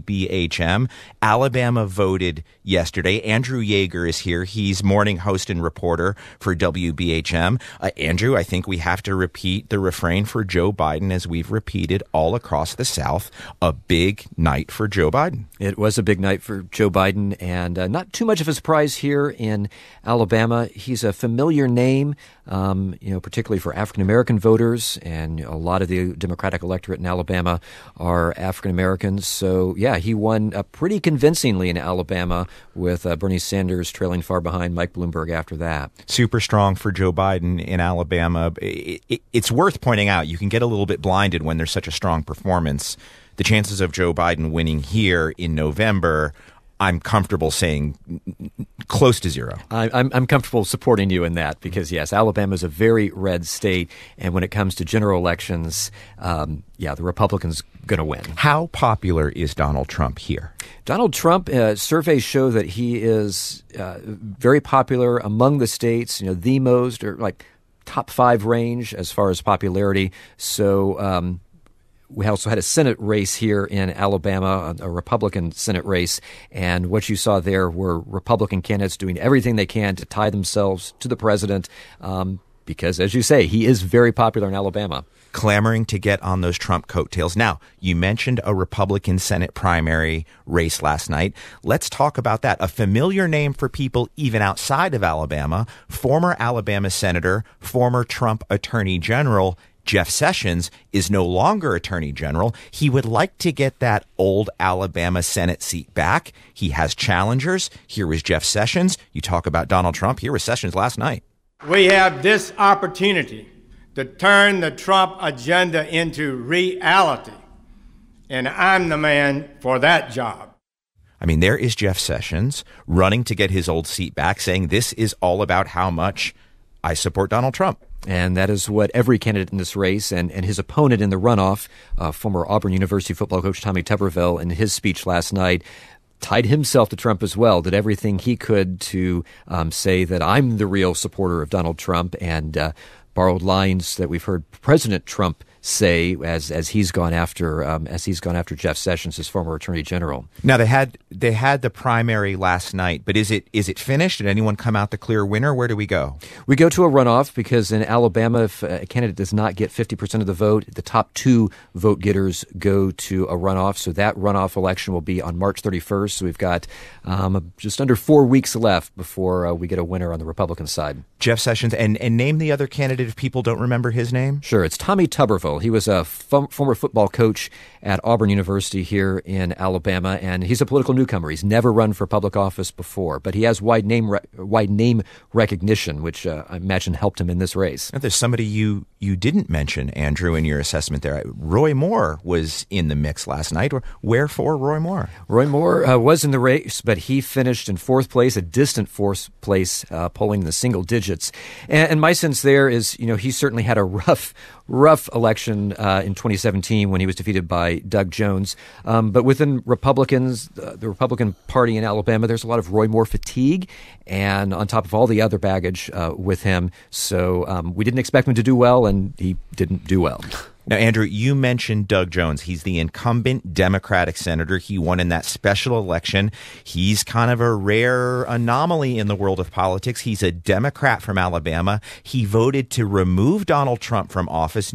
WBHM. Alabama voted yesterday. Andrew Yeager is here. He's morning host and reporter for WBHM. Andrew, I think we have to repeat the refrain for Joe Biden as we've repeated all across the South. A big night for Joe Biden. It was a big night for Joe Biden, and not too much of a surprise here in Alabama. He's a familiar name, particularly for African-American voters, and a lot of the Democratic electorate in Alabama are African-Americans. So, yeah, he won pretty convincingly in Alabama with Bernie Sanders trailing far behind Mike Bloomberg after that. Super strong for Joe Biden in Alabama. It's worth pointing out, you can get a little bit blinded when there's such a strong performance. The chances of Joe Biden winning here in November, I'm comfortable saying close to zero. I'm comfortable supporting you in that because, yes, Alabama is a very red state. And when it comes to general elections, the Republicans going to win. How popular is Donald Trump here? Donald Trump, surveys show that he is very popular among the states, the most or like top 5 range as far as popularity. So we also had a Senate race here in Alabama, a Republican Senate race, and what you saw there were Republican candidates doing everything they can to tie themselves to the president because, as you say, he is very popular in Alabama. Clamoring to get on those Trump coattails. Now, you mentioned a Republican Senate primary race last night. Let's talk about that. A familiar name for people even outside of Alabama, former Alabama Senator, former Trump Attorney General, Jeff Sessions is no longer Attorney General. He would like to get that old Alabama Senate seat back. He has challengers. Here was Jeff Sessions. You talk about Donald Trump. Here was Sessions last night. We have this opportunity to turn the Trump agenda into reality, and I'm the man for that job. I mean, there is Jeff Sessions running to get his old seat back, saying this is all about how much I support Donald Trump. And that is what every candidate in this race and his opponent in the runoff, former Auburn University football coach Tommy Tuberville, in his speech last night, tied himself to Trump as well, did everything he could to say that I'm the real supporter of Donald Trump, and borrowed lines that we've heard President Trump say as he's gone after Jeff Sessions, his former Attorney General. Now they had the primary last night, but is it finished? Did anyone come out the clear winner? Where do we go? We go to a runoff because in Alabama, if a candidate does not get 50% of the vote, the top 2 vote getters go to a runoff. So that runoff election will be on March 31st. So we've got just under 4 weeks left before we get a winner on the Republican side. Jeff Sessions, and name the other candidate if people don't remember his name. Sure, it's Tommy Tuberville. He was a former football coach at Auburn University here in Alabama, and he's a political newcomer. He's never run for public office before, but he has wide name recognition, which I imagine helped him in this race. Now, there's somebody you didn't mention, Andrew, in your assessment there. Roy Moore was in the mix last night. Wherefore Roy Moore? Roy Moore was in the race, but he finished in 4th place, a distant 4th place, polling in the single digits. And my sense there is, he certainly had a rough election in 2017 when he was defeated by Doug Jones. But within Republicans, the Republican Party in Alabama, there's a lot of Roy Moore fatigue, and on top of all the other baggage with him. So we didn't expect him to do well, and he didn't do well. Now, Andrew, you mentioned Doug Jones. He's the incumbent Democratic senator. He won in that special election. He's kind of a rare anomaly in the world of politics. He's a Democrat from Alabama. He voted to remove Donald Trump from office,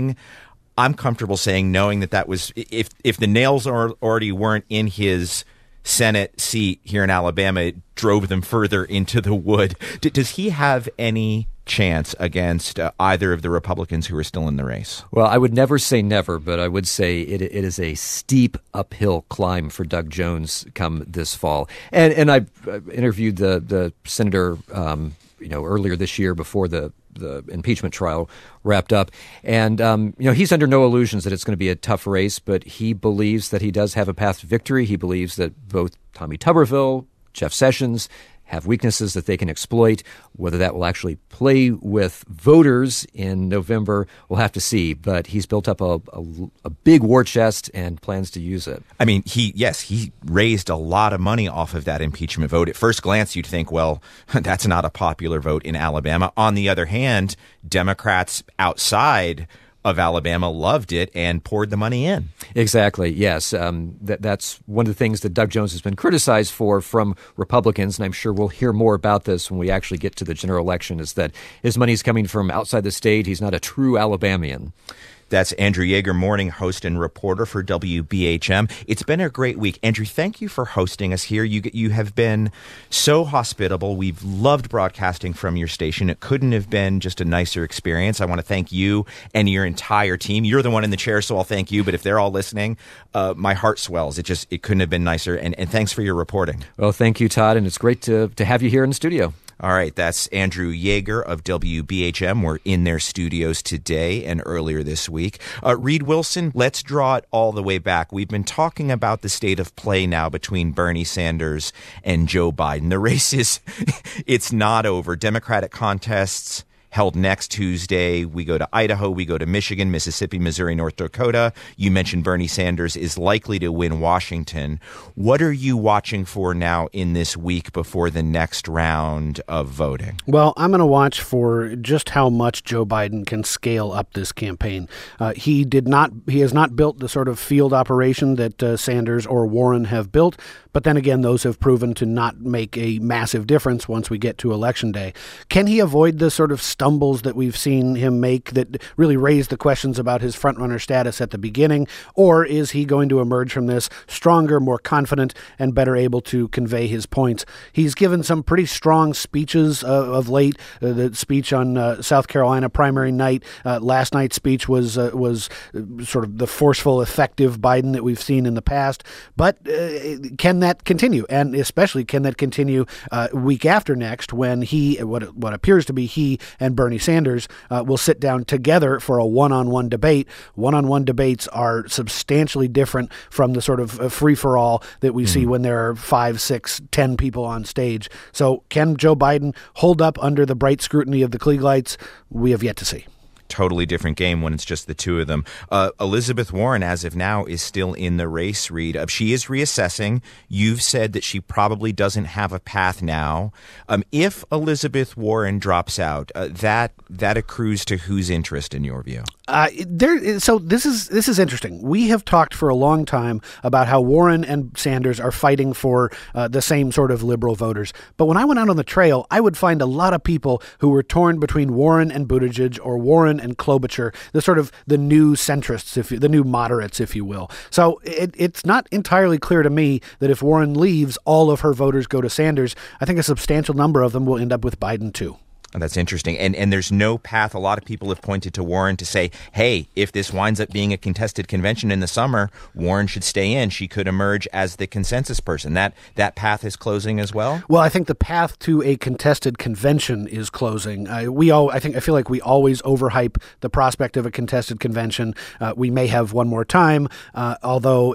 I'm comfortable saying that was, if the nails already weren't in his Senate seat here in Alabama, it drove them further into the wood. Does he have any chance against either of the Republicans who are still in the race? Well, I would never say never, but I would say it is a steep uphill climb for Doug Jones come this fall. And I interviewed the senator earlier this year before the impeachment trial wrapped up. And, he's under no illusions that it's going to be a tough race, but he believes that he does have a path to victory. He believes that both Tommy Tuberville, Jeff Sessions have weaknesses that they can exploit. Whether that will actually play with voters in November, we'll have to see. But he's built up a big war chest and plans to use it. I mean, he raised a lot of money off of that impeachment vote. At first glance, you'd think, well, that's not a popular vote in Alabama. On the other hand, Democrats outside of Alabama loved it and poured the money in. Exactly, yes. That's one of the things that Doug Jones has been criticized for from Republicans, and I'm sure we'll hear more about this when we actually get to the general election, is that his money's coming from outside the state. He's not a true Alabamian. That's Andrew Yeager, morning host and reporter for WBHM. It's been a great week. Andrew, thank you for hosting us here. You have been so hospitable. We've loved broadcasting from your station. It couldn't have been just a nicer experience. I want to thank you and your entire team. You're the one in the chair, so I'll thank you. But if they're all listening, my heart swells. It couldn't have been nicer. And thanks for your reporting. Well, thank you, Todd. And it's great to have you here in the studio. All right, that's Andrew Yeager of WBHM. We're in their studios today and earlier this week. Reed Wilson, let's draw it all the way back. We've been talking about the state of play now between Bernie Sanders and Joe Biden. The race is, it's not over. Democratic contests held next Tuesday. We go to Idaho, we go to Michigan, Mississippi, Missouri, North Dakota. You mentioned Bernie Sanders is likely to win Washington. What are you watching for now in this week before the next round of voting? Well, I'm going to watch for just how much Joe Biden can scale up this campaign. He has not built the sort of field operation that Sanders or Warren have built. But then again, those have proven to not make a massive difference once we get to Election Day. Can he avoid the sort of stumbles that we've seen him make that really raise the questions about his frontrunner status at the beginning? Or is he going to emerge from this stronger, more confident, and better able to convey his points? He's given some pretty strong speeches of late. The speech on South Carolina primary night, last night's speech was sort of the forceful, effective Biden that we've seen in the past. But can that continue? And especially, can that continue week after next when what appears to be he and Bernie Sanders will sit down together for a one-on-one debate. One-on-one debates are substantially different from the sort of free-for-all that we see when there are 5, 6, 10 people on stage. So can Joe Biden hold up under the bright scrutiny of the Klieg lights? We have yet to see. Totally different game when it's just the two of them. Elizabeth Warren, as of now, is still in the race, Reed. She is reassessing. You've said that she probably doesn't have a path now. If Elizabeth Warren drops out, that accrues to whose interest in your view? So this is interesting. We have talked for a long time about how Warren and Sanders are fighting for the same sort of liberal voters. But when I went out on the trail, I would find a lot of people who were torn between Warren and Buttigieg or Warren and Klobuchar, the new centrists, the new moderates, if you will. So it's not entirely clear to me that if Warren leaves, all of her voters go to Sanders. I think a substantial number of them will end up with Biden too. That's interesting. And there's no path. A lot of people have pointed to Warren to say, hey, if this winds up being a contested convention in the summer, Warren should stay in. She could emerge as the consensus person. That path is closing as well? Well, I think the path to a contested convention is closing. I feel like we always overhype the prospect of a contested convention. We may have one more time, although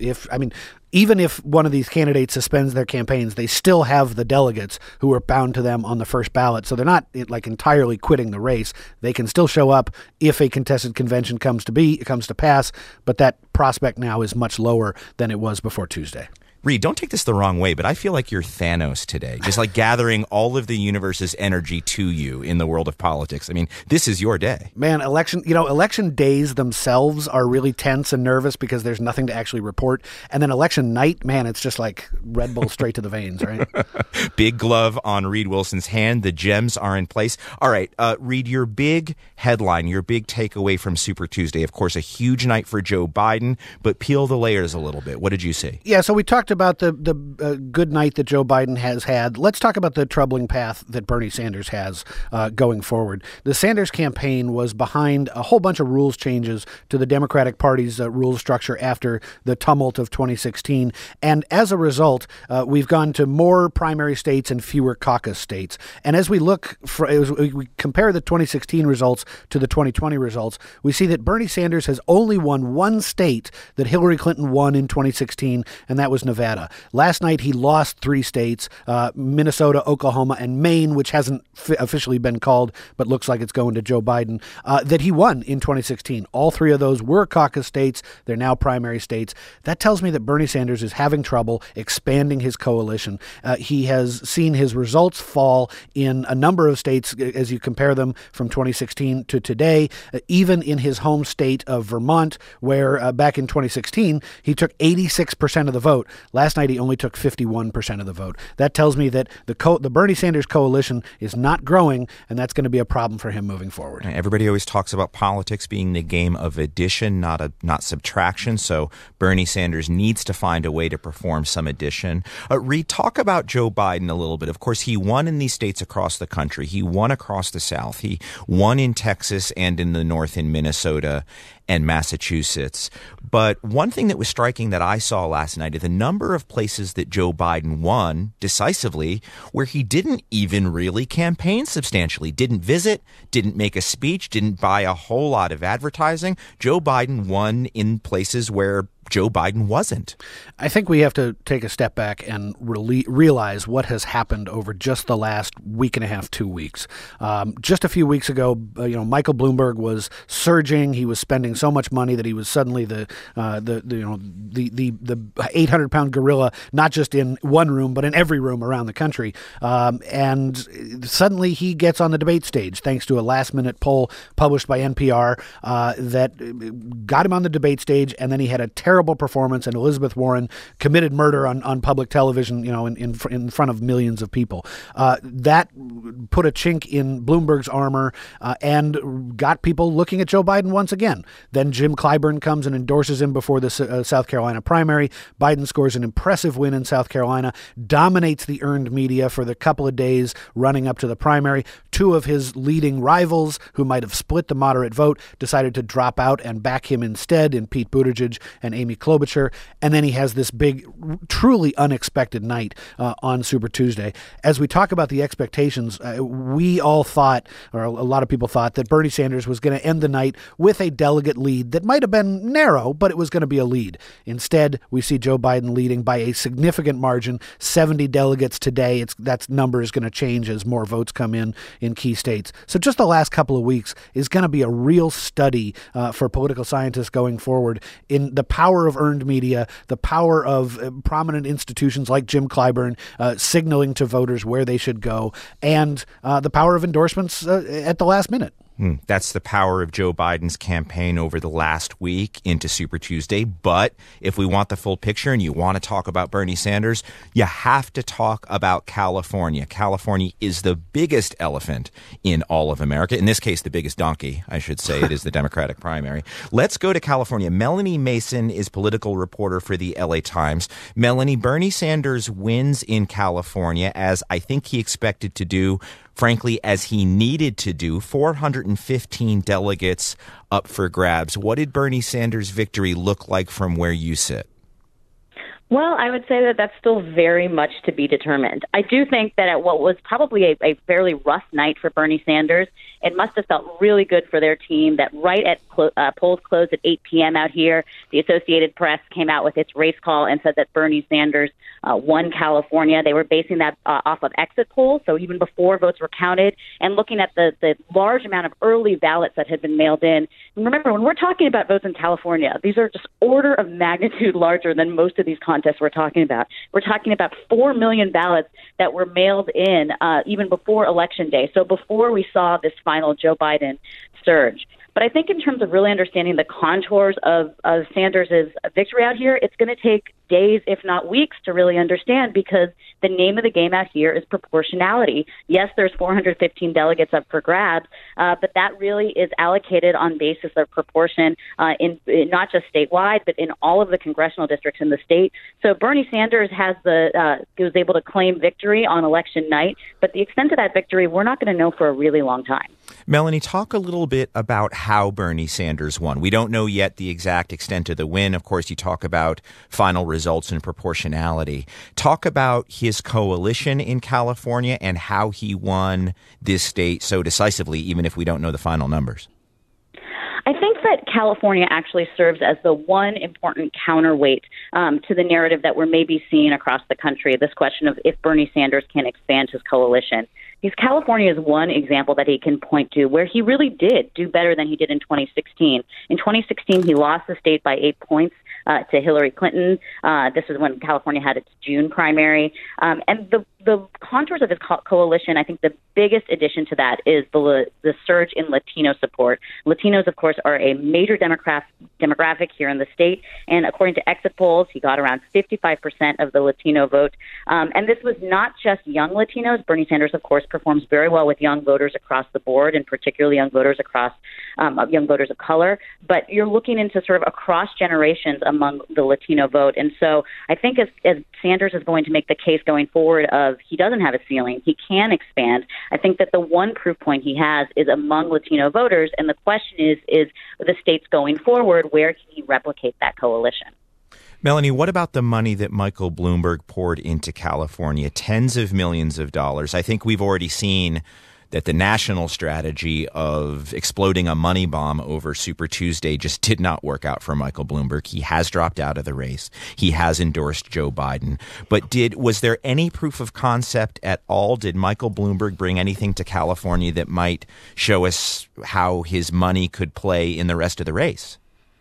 even if one of these candidates suspends their campaigns, they still have the delegates who are bound to them on the first ballot. So they're not entirely quitting the race. They can still show up if a contested convention comes to pass, but that prospect now is much lower than it was before Tuesday. Reed, don't take this the wrong way, but I feel like you're Thanos today, just like gathering all of the universe's energy to you in the world of politics. I mean, this is your day. Man, election days themselves are really tense and nervous because there's nothing to actually report. And then election night, man, it's just like Red Bull straight to the veins, right? Big glove on Reed Wilson's hand. The gems are in place. All right, Reed, your big headline, your big takeaway from Super Tuesday, of course, a huge night for Joe Biden, but peel the layers a little bit. What did you see? Yeah, so we talked about the good night that Joe Biden has had. Let's talk about the troubling path that Bernie Sanders has going forward. The Sanders campaign was behind a whole bunch of rules changes to the Democratic Party's rules structure after the tumult of 2016. And as a result, we've gone to more primary states and fewer caucus states. And as we we compare the 2016 results to the 2020 results, we see that Bernie Sanders has only won one state that Hillary Clinton won in 2016, and that was Nevada. Last night, he lost 3 states, Minnesota, Oklahoma, and Maine, which hasn't officially been called, but looks like it's going to Joe Biden, that he won in 2016. All 3 of those were caucus states. They're now primary states. That tells me that Bernie Sanders is having trouble expanding his coalition. He has seen his results fall in a number of states as you compare them from 2016 to today, even in his home state of Vermont, where back in 2016, he took 86% of the vote. Last night, he only took 51% of the vote. That tells me that the Bernie Sanders coalition is not growing, and that's going to be a problem for him moving forward. Everybody always talks about politics being the game of addition, not subtraction. So Bernie Sanders needs to find a way to perform some addition. Reed, talk about Joe Biden a little bit. Of course, he won in these states across the country. He won across the South. He won in Texas and in the North in Minnesota. and Massachusetts. But one thing that was striking that I saw last night is the number of places that Joe Biden won decisively where he didn't even really campaign substantially, didn't visit, didn't make a speech, didn't buy a whole lot of advertising. Joe Biden won in places where Joe Biden wasn't. I think we have to take a step back and realize what has happened over just the last week and a half, 2 weeks. Just a few weeks ago, Michael Bloomberg was surging. He was spending so much money that he was suddenly the 800-pound gorilla, not just in one room but in every room around the country. And suddenly he gets on the debate stage thanks to a last-minute poll published by NPR that got him on the debate stage, and then he had a terrible performance, and Elizabeth Warren committed murder on public television, in front of millions of people. That put a chink in Bloomberg's armor and got people looking at Joe Biden once again. Then Jim Clyburn comes and endorses him before the South Carolina primary. Biden scores an impressive win in South Carolina, dominates the earned media for the couple of days running up to the primary. Two of his leading rivals, who might have split the moderate vote, decided to drop out and back him instead in Pete Buttigieg and Amy Klobuchar, and then he has this big, truly unexpected night on Super Tuesday. As we talk about the expectations, we all thought, or a lot of people thought, that Bernie Sanders was going to end the night with a delegate lead that might have been narrow, but it was going to be a lead. Instead, we see Joe Biden leading by a significant margin, 70 delegates today. That number is going to change as more votes come in key states. So just the last couple of weeks is going to be a real study for political scientists going forward in the power of earned media, the power of prominent institutions like Jim Clyburn signaling to voters where they should go, and the power of endorsements at the last minute. That's the power of Joe Biden's campaign over the last week into Super Tuesday. But if we want the full picture and you want to talk about Bernie Sanders, you have to talk about California. California is the biggest elephant in all of America. In this case, the biggest donkey, I should say. It is the Democratic primary. Let's go to California. Melanie Mason is political reporter for the LA Times. Melanie, Bernie Sanders wins in California, as I think he expected to do, frankly, as he needed to do. 415 delegates up for grabs. What did Bernie Sanders' victory look like from where you sit? Well, I would say that that's still very much to be determined. I do think that at what was probably a fairly rough night for Bernie Sanders, it must have felt really good for their team that right at polls closed at 8 p.m. out here, the Associated Press came out with its race call and said that Bernie Sanders won California. They were basing that off of exit polls, so even before votes were counted, and looking at the large amount of early ballots that had been mailed in. And remember, when we're talking about votes in California, these are just order of magnitude larger than most of these contests we're talking about. We're talking about 4 million ballots that were mailed in even before Election Day, so before we saw this final Joe Biden surge. But I think in terms of really understanding the contours of Sanders' victory out here, it's going to take days, if not weeks, to really understand, because the name of the game out here is proportionality. Yes, there's 415 delegates up for grabs, but that really is allocated on basis of proportion in not just statewide, but in all of the congressional districts in the state. So Bernie Sanders was able to claim victory on election night, but the extent of that victory, we're not going to know for a really long time. Melanie, talk a little bit about how Bernie Sanders won. We don't know yet the exact extent of the win. Of course, you talk about final results and proportionality. Talk about his coalition in California and how he won this state so decisively, even if we don't know the final numbers. I think that California actually serves as the one important counterweight to the narrative that we're maybe seeing across the country, this question of if Bernie Sanders can expand his coalition. Because California is one example that he can point to where he really did do better than he did in 2016. In 2016, he lost the state by 8 points to Hillary Clinton. This is when California had its June primary. And the contours of his coalition, I think the biggest addition to that is the surge in Latino support. Latinos, of course, are a major demographic here in the state. And according to exit polls, he got around 55% of the Latino vote. And this was not just young Latinos. Bernie Sanders, of course, performs very well with young voters across the board, and particularly young voters of color. But you're looking into sort of across generations among the Latino vote. And so I think as Sanders is going to make the case going forward of he doesn't have a ceiling, he can expand, I think that the one proof point he has is among Latino voters. And the question is the states going forward, where can he replicate that coalition? Melanie, what about the money that Michael Bloomberg poured into California? Tens of millions of dollars. I think we've already seen that the national strategy of exploding a money bomb over Super Tuesday just did not work out for Michael Bloomberg. He has dropped out of the race. He has endorsed Joe Biden. But was there any proof of concept at all? Did Michael Bloomberg bring anything to California that might show us how his money could play in the rest of the race?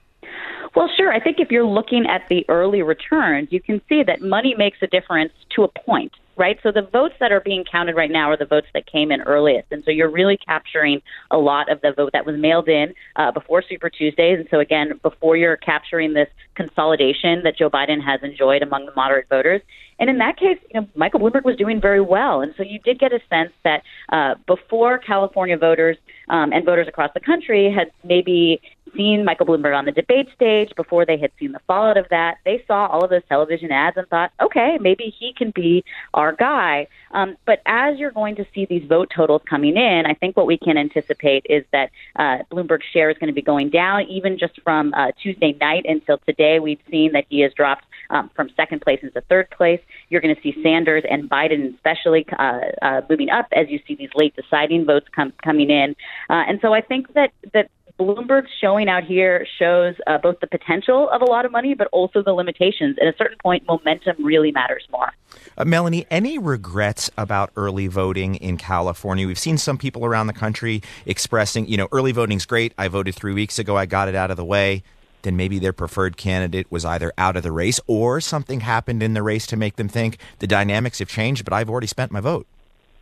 Well, sure. I think if you're looking at the early returns, you can see that money makes a difference to a point, right? So the votes that are being counted right now are the votes that came in earliest. And so you're really capturing a lot of the vote that was mailed in before Super Tuesdays. And so, again, before you're capturing this consolidation that Joe Biden has enjoyed among the moderate voters. And in that case, Michael Bloomberg was doing very well. And so you did get a sense that before California voters and voters across the country had maybe seen Michael Bloomberg on the debate stage, before they had seen the fallout of that, they saw all of those television ads and thought, okay, maybe he can be our guy. But as you're going to see these vote totals coming in, I think what we can anticipate is that Bloomberg's share is going to be going down, even just from Tuesday night until today. We've seen that he has dropped from second place into third place. You're going to see Sanders and Biden especially moving up as you see these late deciding votes coming in. And so I think that Bloomberg's showing out here shows both the potential of a lot of money, but also the limitations. At a certain point, momentum really matters more. Melanie, any regrets about early voting in California? We've seen some people around the country expressing, early voting's great. I voted 3 weeks ago. I got it out of the way. Then maybe their preferred candidate was either out of the race or something happened in the race to make them think the dynamics have changed, but I've already spent my vote.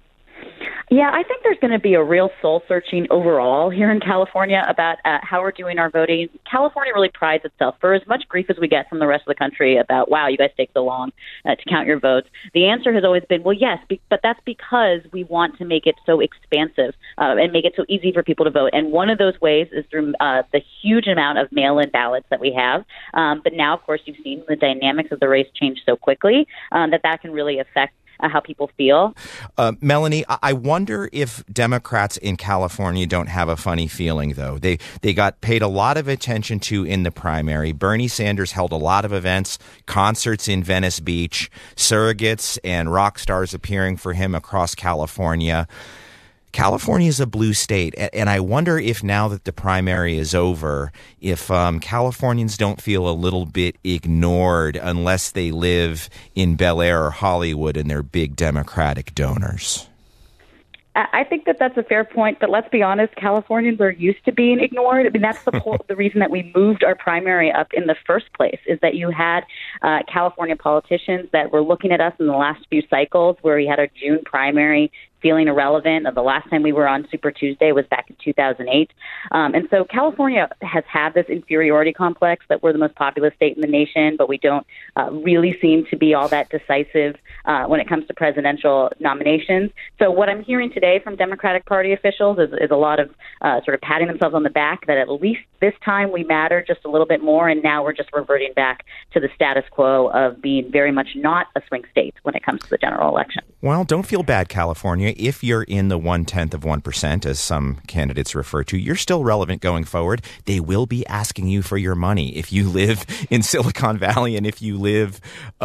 Yeah, I think there's going to be a real soul-searching overall here in California about how we're doing our voting. California really prides itself, for as much grief as we get from the rest of the country about, wow, you guys take so long to count your votes. The answer has always been, well, yes, but that's because we want to make it so expansive and make it so easy for people to vote. And one of those ways is through the huge amount of mail-in ballots that we have. But now, of course, you've seen the dynamics of the race change so quickly that can really affect how people feel. Melanie, I wonder if Democrats in California don't have a funny feeling, though. They got paid a lot of attention to in the primary. Bernie Sanders held a lot of events, concerts in Venice Beach, surrogates and rock stars appearing for him across California. California is a blue state, and I wonder if now that the primary is over, if Californians don't feel a little bit ignored unless they live in Bel Air or Hollywood and they're big Democratic donors. I think that's a fair point, but let's be honest, Californians are used to being ignored. I mean, that's the reason that we moved our primary up in the first place, is that you had California politicians that were looking at us in the last few cycles where we had our June primary feeling irrelevant. The last time we were on Super Tuesday was back in 2008. And so California has had this inferiority complex that we're the most populous state in the nation, but we don't really seem to be all that decisive when it comes to presidential nominations. So what I'm hearing today from Democratic Party officials is a lot of sort of patting themselves on the back that at least this time we matter just a little bit more, and now we're just reverting back to the status quo of being very much not a swing state when it comes to the general election. Well, don't feel bad, California. If you're in the 1/10%, as some candidates refer to, you're still relevant going forward. They will be asking you for your money. If you live in Silicon Valley and if you live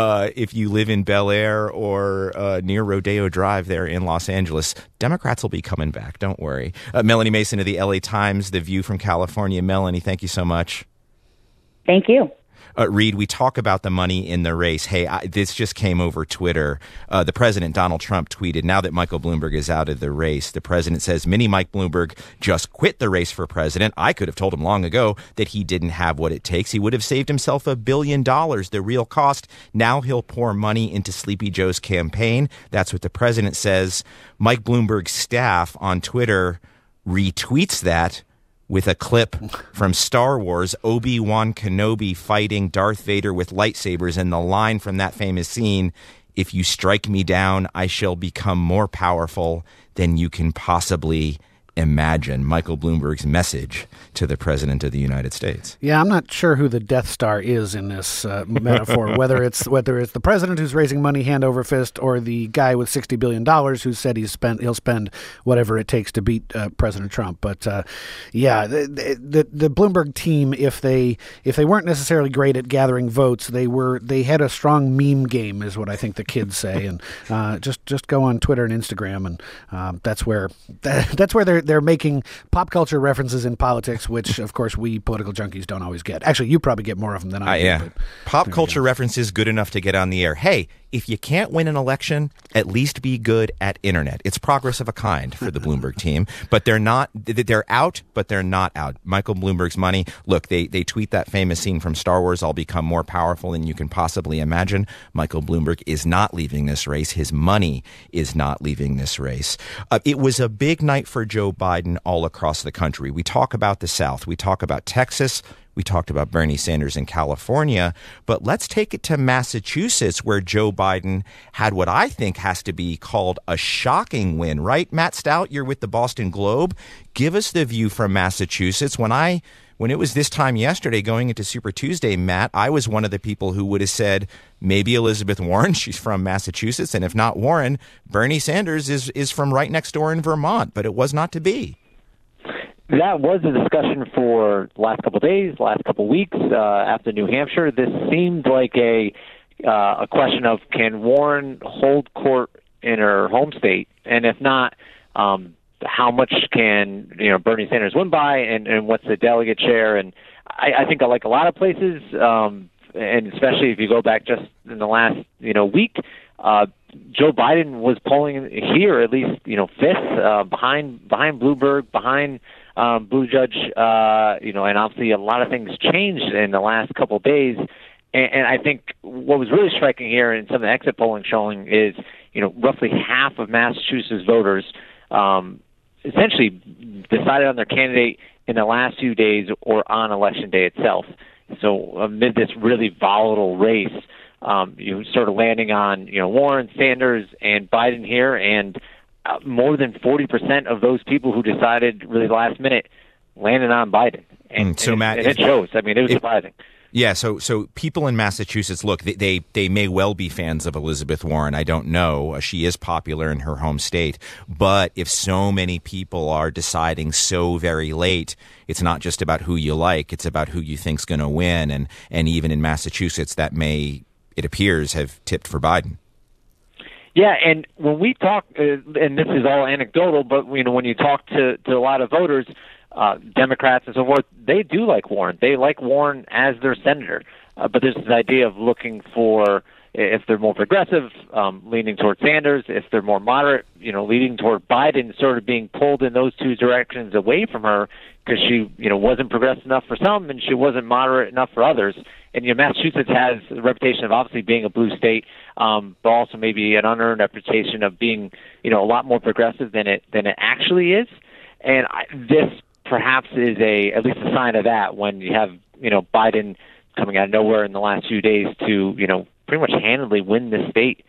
in Bel Air or near Rodeo Drive there in Los Angeles, Democrats will be coming back. Don't worry. Melanie Mason of the LA Times, The View from California. Melanie, thank you so much. Thank you. Reed, we talk about the money in the race. Hey, this just came over Twitter. The president, Donald Trump, tweeted, now that Michael Bloomberg is out of the race, the president says, Mini Mike Bloomberg just quit the race for president. I could have told him long ago that he didn't have what it takes. He would have saved himself $1 billion, the real cost. Now he'll pour money into Sleepy Joe's campaign. That's what the president says. Mike Bloomberg's staff on Twitter retweets that with a clip from Star Wars, Obi-Wan Kenobi fighting Darth Vader with lightsabers, and the line from that famous scene if you strike me down, I shall become more powerful than you can possibly imagine. Michael Bloomberg's message to the President of the United States. Yeah, I'm not sure who the Death Star is in this metaphor, whether it's the president who's raising money hand over fist or the guy with $60 billion who said he'll spend whatever it takes to beat President Trump. But the Bloomberg team, if they weren't necessarily great at gathering votes, they had a strong meme game, is what I think the kids say. And just go on Twitter and Instagram, and that's where they're making pop culture references in politics, which, of course, we political junkies don't always get. Actually, you probably get more of them than I do. Yeah. Pop culture references good enough to get on the air. Hey, if you can't win an election, at least be good at internet. It's progress of a kind for the Bloomberg team. But they're out, but they're not out. Michael Bloomberg's money, look, they tweet that famous scene from Star Wars, I'll become more powerful than you can possibly imagine. Michael Bloomberg is not leaving this race. His money is not leaving this race. It was a big night for Joe Biden all across the country. We talk about the South. We talk about Texas. We talked about Bernie Sanders in California, but let's take it to Massachusetts, where Joe Biden had what I think has to be called a shocking win, right? Matt Stout, you're with the Boston Globe. Give us the view from Massachusetts. When it was this time yesterday going into Super Tuesday, Matt, I was one of the people who would have said maybe Elizabeth Warren, she's from Massachusetts, and if not Warren, Bernie Sanders is from right next door in Vermont, but it was not to be. That was a discussion for the last couple of days, last couple of weeks after New Hampshire. This seemed like a question of, can Warren hold court in her home state, and if not, how much can Bernie Sanders win by, and what's the delegate share? And I think, like a lot of places, and especially if you go back just in the last week, Joe Biden was polling here at least fifth behind Bloomberg, behind Buttigieg, and obviously a lot of things changed in the last couple of days. And I think what was really striking here, and some of the exit polling showing, is roughly half of Massachusetts voters essentially decided on their candidate in the last few days or on election day itself. So amid this really volatile race, you sort of landing on Warren, Sanders, and Biden here, and more than 40% of those people who decided really last minute landed on Biden, and Matt, it shows. I mean, it was surprising. Yeah, so people in Massachusetts, look, they may well be fans of Elizabeth Warren. I don't know. She is popular in her home state. But if so many people are deciding so very late, it's not just about who you like. It's about who you think's going to win. And even in Massachusetts, that may, it appears, have tipped for Biden. Yeah, and when we talk, and this is all anecdotal, but when you talk to a lot of voters, Democrats and so forth, they do like Warren. They like Warren as their senator. But there's this idea of looking for, if they're more progressive, leaning toward Sanders, if they're more moderate, leaning toward Biden, sort of being pulled in those two directions away from her, because she, wasn't progressive enough for some and she wasn't moderate enough for others. And Massachusetts has a reputation of obviously being a blue state, but also maybe an unearned reputation of being, a lot more progressive than it actually is. And this perhaps is at least a sign of that, when you have Biden coming out of nowhere in the last few days to pretty much handily win this state,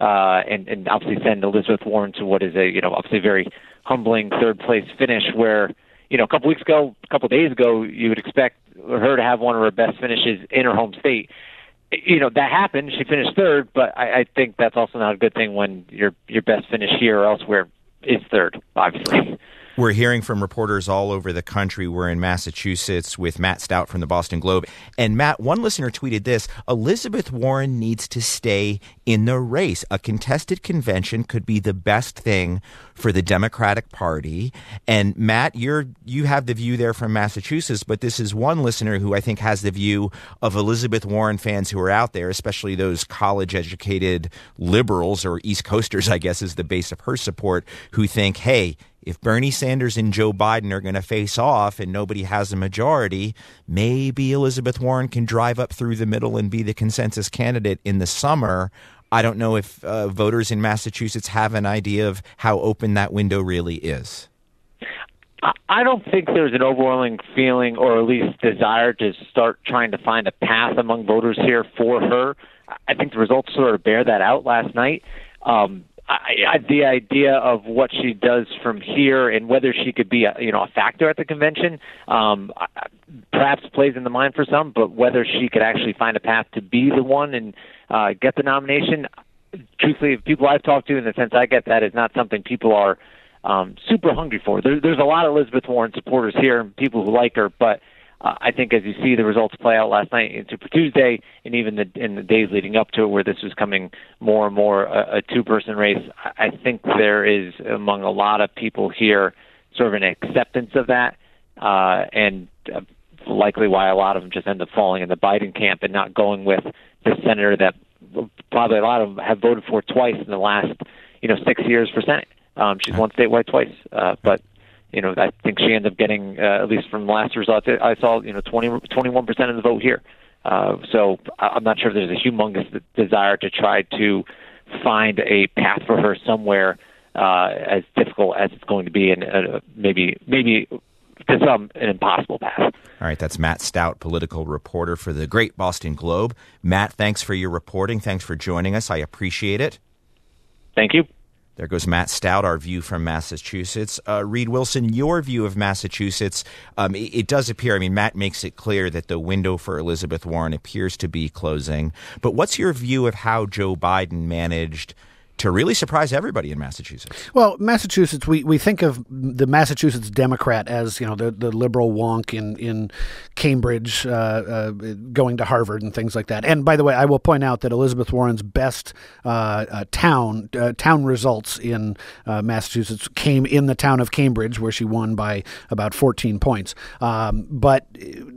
and obviously send Elizabeth Warren to what is a obviously very humbling third place finish, where a couple of days ago you would expect her to have one of her best finishes in her home state. That happened. She finished third, but I think that's also not a good thing when your best finish here or elsewhere is third, obviously. We're hearing from reporters all over the country. We're in Massachusetts with Matt Stout from the Boston Globe. And Matt, one listener tweeted this: Elizabeth Warren needs to stay in the race. A contested convention could be the best thing for the Democratic Party. And Matt, you have the view there from Massachusetts, but this is one listener who I think has the view of Elizabeth Warren fans who are out there, especially those college-educated liberals, or East Coasters, I guess is the base of her support, who think, hey, if Bernie Sanders and Joe Biden are going to face off and nobody has a majority, maybe Elizabeth Warren can drive up through the middle and be the consensus candidate in the summer. I don't know if voters in Massachusetts have an idea of how open that window really is. I don't think there's an overwhelming feeling, or at least desire, to start trying to find a path among voters here for her. I think the results sort of bear that out last night. The idea of what she does from here and whether she could be a factor at the convention perhaps plays in the mind for some, but whether she could actually find a path to be the one and get the nomination, truthfully, people I've talked to, in the sense I get, that is not something people are super hungry for. There's a lot of Elizabeth Warren supporters here and people who like her, but I think as you see the results play out last night in Super Tuesday, and even in the days leading up to it, where this was coming more and more a two-person race, I think there is, among a lot of people here, sort of an acceptance of that, and likely why a lot of them just end up falling in the Biden camp and not going with the senator that probably a lot of them have voted for twice in the last 6 years for Senate. She's won statewide twice, but I think she ended up getting, at least from the last results I saw, 21% of the vote here. So I'm not sure if there's a humongous desire to try to find a path for her somewhere, as difficult as it's going to be, and maybe to some an impossible path. All right, that's Matt Stout, political reporter for the Great Boston Globe. Matt, thanks for your reporting. Thanks for joining us. I appreciate it. Thank you. There goes Matt Stout, our view from Massachusetts. Reed Wilson, your view of Massachusetts, it does appear, Matt makes it clear that the window for Elizabeth Warren appears to be closing. But what's your view of how Joe Biden managed to really surprise everybody in Massachusetts? Well, Massachusetts, we think of the Massachusetts Democrat as, the liberal wonk in Cambridge, going to Harvard and things like that. And by the way, I will point out that Elizabeth Warren's best town results in Massachusetts came in the town of Cambridge, where she won by about 14 points. But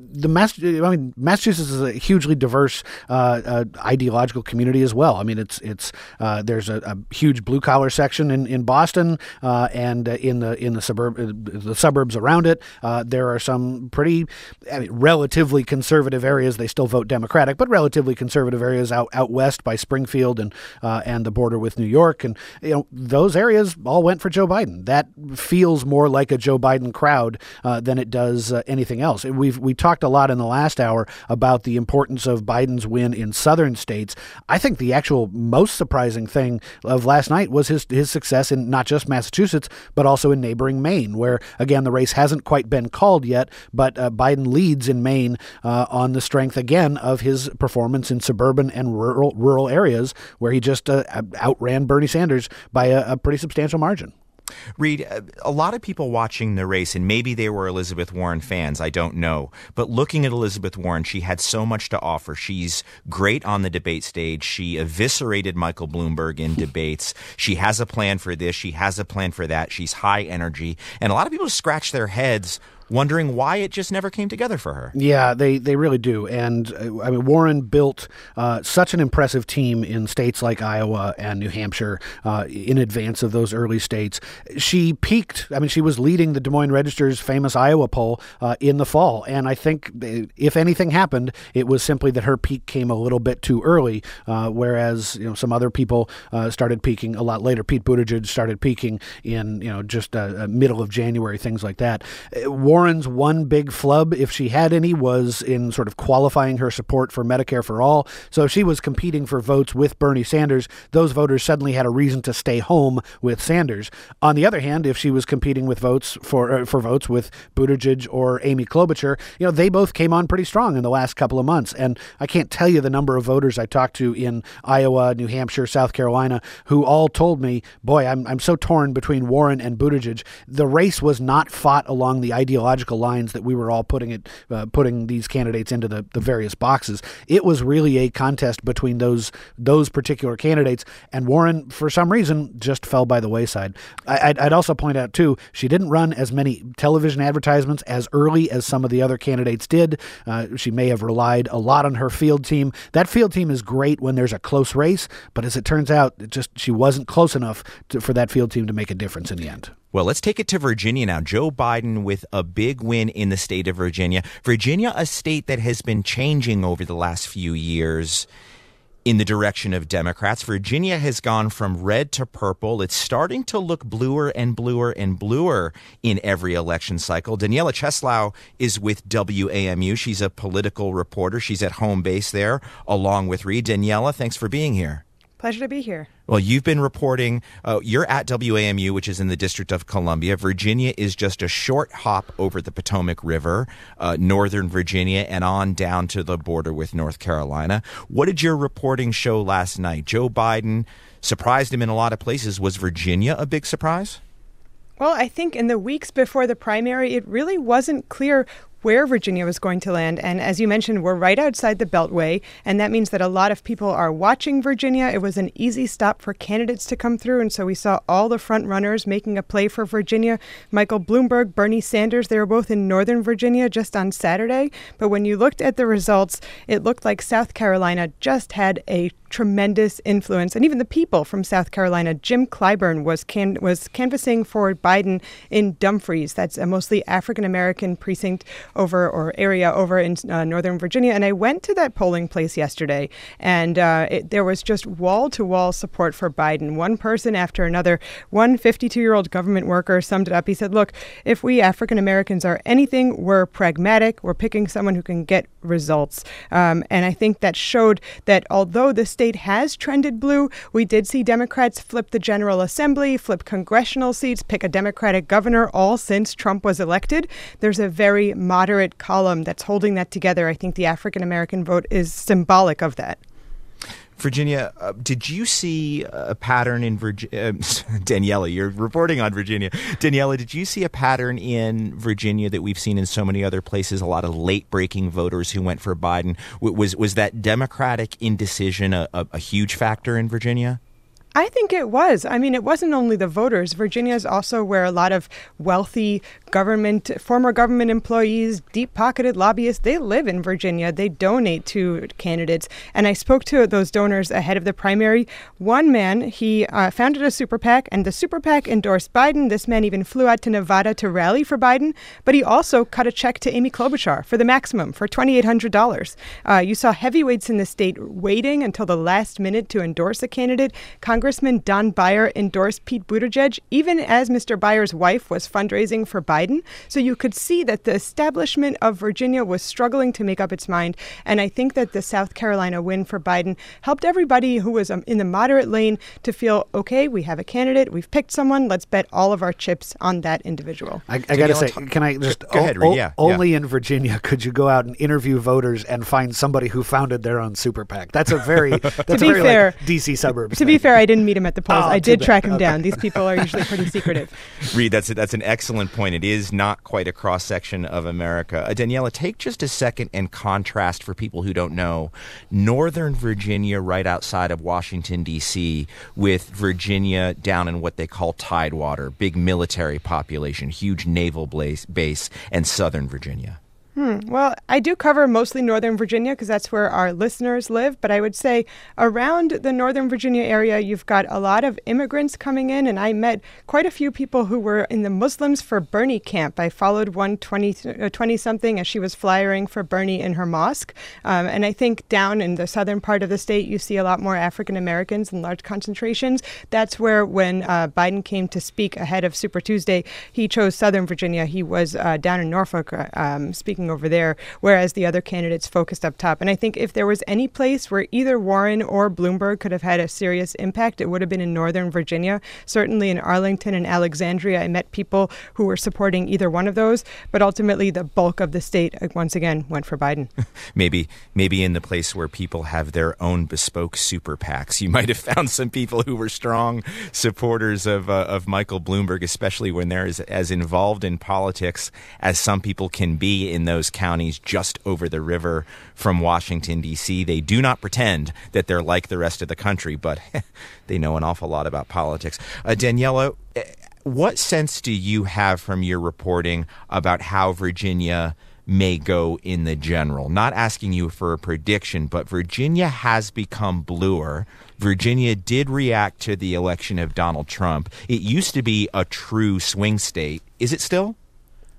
Massachusetts is a hugely diverse ideological community as well. There's a huge blue collar section in Boston, and in the suburbs around it, there are some pretty relatively conservative areas. They still vote Democratic, but relatively conservative areas out west by Springfield and the border with New York, and those areas all went for Joe Biden. That feels more like a Joe Biden crowd than it does anything else. We talked a lot in the last hour about the importance of Biden's win in southern states. I think the actual most surprising thing of last night was his success in not just Massachusetts, but also in neighboring Maine, where, again, the race hasn't quite been called yet, but Biden leads in Maine on the strength, again, of his performance in suburban and rural areas, where he just outran Bernie Sanders by a pretty substantial margin. Reed, a lot of people watching the race, and maybe they were Elizabeth Warren fans, I don't know, but looking at Elizabeth Warren, she had so much to offer. She's great on the debate stage. She eviscerated Michael Bloomberg in debates. She has a plan for this. She has a plan for that. She's high energy. And a lot of people scratch their heads wondering why it just never came together for her. Yeah, they really do. And Warren built such an impressive team in states like Iowa and New Hampshire in advance of those early states. She peaked. She was leading the Des Moines Register's famous Iowa poll in the fall. And I think if anything happened, it was simply that her peak came a little bit too early, whereas some other people started peaking a lot later. Pete Buttigieg started peaking in just middle of January, things like that. Warren's one big flub, if she had any, was in sort of qualifying her support for Medicare for All. So if she was competing for votes with Bernie Sanders, those voters suddenly had a reason to stay home with Sanders. On the other hand, if she was competing with votes for votes with Buttigieg or Amy Klobuchar, they both came on pretty strong in the last couple of months. And I can't tell you the number of voters I talked to in Iowa, New Hampshire, South Carolina, who all told me, boy, I'm so torn between Warren and Buttigieg. The race was not fought along the ideological lines that we were all putting these candidates into the various boxes. It was really a contest between those particular candidates, and Warren, for some reason, just fell by the wayside. I'd also point out, too, she didn't run as many television advertisements as early as some of the other candidates did. She may have relied a lot on her field team. That field team is great when there's a close race, but as it turns out, she wasn't close enough for that field team to make a difference in the end. Well, let's take it to Virginia now. Joe Biden with a big win in the state of Virginia. Virginia, a state that has been changing over the last few years. in the direction of Democrats. Virginia has gone from red to purple. It's starting to look bluer and bluer and bluer in every election cycle. Daniela Cheslow is with WAMU. She's a political reporter. She's at home base there, along with Reed. Daniela, thanks for being here. Pleasure to be here. Well, you've been reporting, you're at WAMU, which is in the District of Columbia. Virginia is just a short hop over the Potomac River, northern Virginia, and on down to the border with North Carolina. What did your reporting show last night? Joe Biden surprised him in a lot of places. Was Virginia a big surprise? Well, I think in the weeks before the primary, it really wasn't clear where Virginia was going to land. And as you mentioned, we're right outside the Beltway, and that means that a lot of people are watching Virginia. It was an easy stop for candidates to come through, and so we saw all the front runners making a play for Virginia. Michael Bloomberg, Bernie Sanders, they were both in Northern Virginia just on Saturday. But when you looked at the results, it looked like South Carolina just had a tremendous influence. And even the people from South Carolina, Jim Clyburn was canvassing for Biden in Dumfries. That's a mostly African-American precinct area over in Northern Virginia. And I went to that polling place yesterday, and there was just wall-to-wall support for Biden. One person after another, one 52-year-old government worker summed it up. He said, look, if we African-Americans are anything, we're pragmatic. We're picking someone who can get results. And I think that showed that although the state has trended blue, we did see Democrats flip the General Assembly, flip congressional seats, pick a Democratic governor, all since Trump was elected. There's a very moderate column that's holding that together. I think the African-American vote is symbolic of that. Virginia, did you see a pattern in Virginia? Daniela, you're reporting on Virginia. Daniela, did you see a pattern in Virginia that we've seen in so many other places? A lot of late-breaking voters who went for Biden. Was that Democratic indecision a huge factor in Virginia? I think it was. I mean, it wasn't only the voters. Virginia is also where a lot of wealthy former government employees, deep-pocketed lobbyists, they live in Virginia. They donate to candidates. And I spoke to those donors ahead of the primary. One man, he founded a super PAC, and the super PAC endorsed Biden. This man even flew out to Nevada to rally for Biden. But he also cut a check to Amy Klobuchar for the maximum, for $2,800. You saw heavyweights in the state waiting until the last minute to endorse a candidate. Congressman Don Beyer endorsed Pete Buttigieg, even as Mr. Beyer's wife was fundraising for Biden. So you could see that the establishment of Virginia was struggling to make up its mind. And I think that the South Carolina win for Biden helped everybody who was in the moderate lane to feel, okay, we have a candidate, we've picked someone, let's bet all of our chips on that individual. I got to say, can I just, go ahead, Reed. Only in Virginia could you go out and interview voters and find somebody who founded their own super PAC. That's a very, like, DC suburbs. To be fair, I didn't meet him at the polls. I did track him down. These people are usually pretty secretive. Reed, that's an excellent point. It is not quite a cross-section of America. Daniela, take just a second and contrast for people who don't know Northern Virginia right outside of Washington, D.C. with Virginia down in what they call Tidewater, big military population, huge naval base, and Southern Virginia. Well, I do cover mostly Northern Virginia because that's where our listeners live. But I would say around the Northern Virginia area, you've got a lot of immigrants coming in. And I met quite a few people who were in the Muslims for Bernie camp. I followed one 20-something as she was flyering for Bernie in her mosque. And I think down in the southern part of the state, you see a lot more African Americans in large concentrations. That's where when Biden came to speak ahead of Super Tuesday, he chose Southern Virginia. He was down in Norfolk speaking over there, whereas the other candidates focused up top. And I think if there was any place where either Warren or Bloomberg could have had a serious impact, it would have been in Northern Virginia. Certainly in Arlington and Alexandria, I met people who were supporting either one of those, but ultimately the bulk of the state, once again, went for Biden. Maybe in the place where people have their own bespoke super PACs, you might have found some people who were strong supporters of Michael Bloomberg, especially when they're as involved in politics as some people can be in those counties just over the river from Washington, D.C. They do not pretend that they're like the rest of the country, but they know an awful lot about politics. Daniela, what sense do you have from your reporting about how Virginia may go in the general? Not asking you for a prediction, but Virginia has become bluer. Virginia did react to the election of Donald Trump. It used to be a true swing state. Is it still?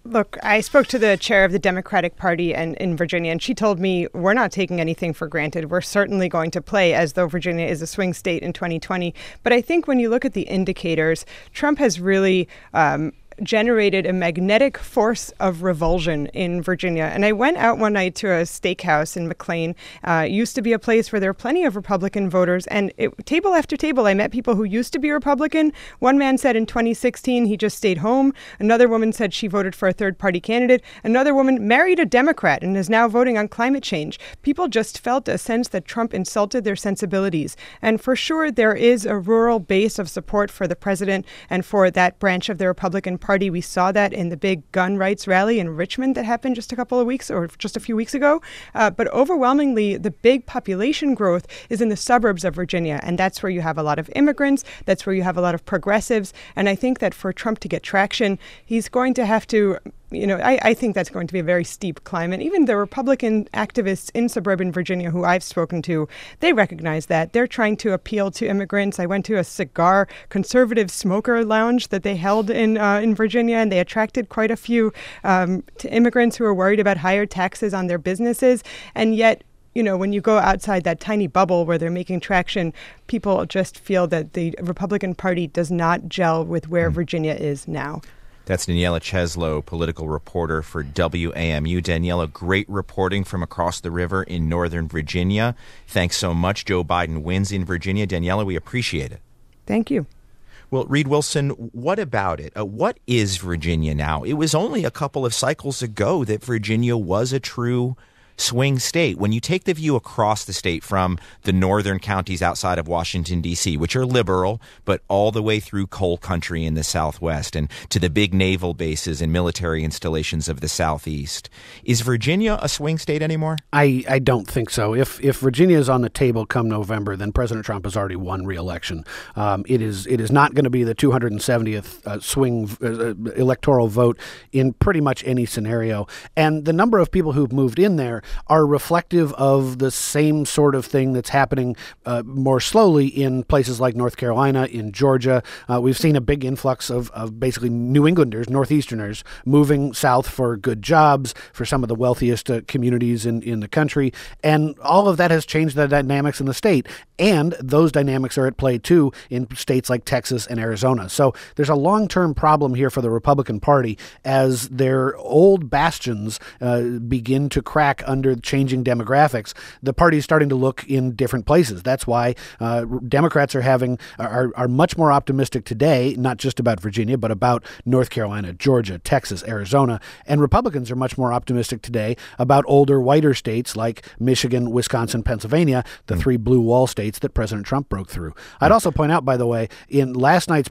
Look, I spoke to the chair of the Democratic Party in Virginia, and she told me we're not taking anything for granted. We're certainly going to play as though Virginia is a swing state in 2020. But I think when you look at the indicators, Trump has really generated a magnetic force of revulsion in Virginia. And I went out one night to a steakhouse in McLean. It used to be a place where there were plenty of Republican voters. And table after table, I met people who used to be Republican. One man said in 2016 he just stayed home. Another woman said she voted for a third-party candidate. Another woman married a Democrat and is now voting on climate change. People just felt a sense that Trump insulted their sensibilities. And for sure, there is a rural base of support for the president and for that branch of the Republican Party. We saw that in the big gun rights rally in Richmond that happened just a few weeks ago. But overwhelmingly, the big population growth is in the suburbs of Virginia. And that's where you have a lot of immigrants. That's where you have a lot of progressives. And I think that for Trump to get traction, he's going to have to I think that's going to be a very steep climb. And even the Republican activists in suburban Virginia who I've spoken to, they recognize that. They're trying to appeal to immigrants. I went to a conservative smoker lounge that they held in Virginia, and they attracted quite a few to immigrants who are worried about higher taxes on their businesses. And yet, when you go outside that tiny bubble where they're making traction, people just feel that the Republican Party does not gel with where Virginia is now. That's Daniela Cheslow, political reporter for WAMU. Daniela, great reporting from across the river in Northern Virginia. Thanks so much. Joe Biden wins in Virginia. Daniela, we appreciate it. Thank you. Well, Reed Wilson, what about it? What is Virginia now? It was only a couple of cycles ago that Virginia was a true swing state. When you take the view across the state from the northern counties outside of Washington, D.C., which are liberal, but all the way through coal country in the Southwest and to the big naval bases and military installations of the Southeast, is Virginia a swing state anymore? I don't think so. If Virginia is on the table come November, then President Trump has already won re-election. It is not going to be the 270th swing electoral vote in pretty much any scenario. And the number of people who've moved in there are reflective of the same sort of thing that's happening more slowly in places like North Carolina, in Georgia. We've seen a big influx of basically New Englanders, Northeasterners, moving south for good jobs, for some of the wealthiest communities in the country. And all of that has changed the dynamics in the state. And those dynamics are at play, too, in states like Texas and Arizona. So there's a long-term problem here for the Republican Party as their old bastions begin to crack under changing demographics. The party's starting to look in different places. That's why Democrats are much more optimistic today, not just about Virginia, but about North Carolina, Georgia, Texas, Arizona. And Republicans are much more optimistic today about older, whiter states like Michigan, Wisconsin, Pennsylvania, the three blue wall states that President Trump broke through. I'd also point out, by the way, in yesterday's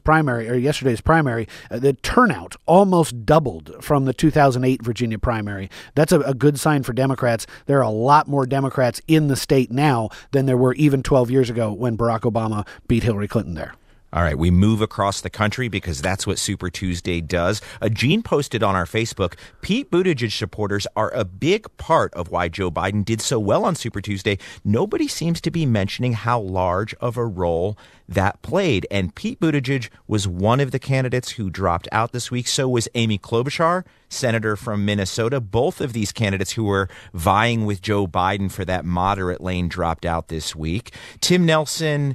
primary, the turnout almost doubled from the 2008 Virginia primary. That's a good sign for Democrats. There are a lot more Democrats in the state now than there were even 12 years ago when Barack Obama beat Hillary Clinton there. All right, we move across the country because that's what Super Tuesday does. Gene posted on our Facebook, Pete Buttigieg supporters are a big part of why Joe Biden did so well on Super Tuesday. Nobody seems to be mentioning how large of a role that played. And Pete Buttigieg was one of the candidates who dropped out this week. So was Amy Klobuchar, senator from Minnesota. Both of these candidates who were vying with Joe Biden for that moderate lane dropped out this week. Tim Nelson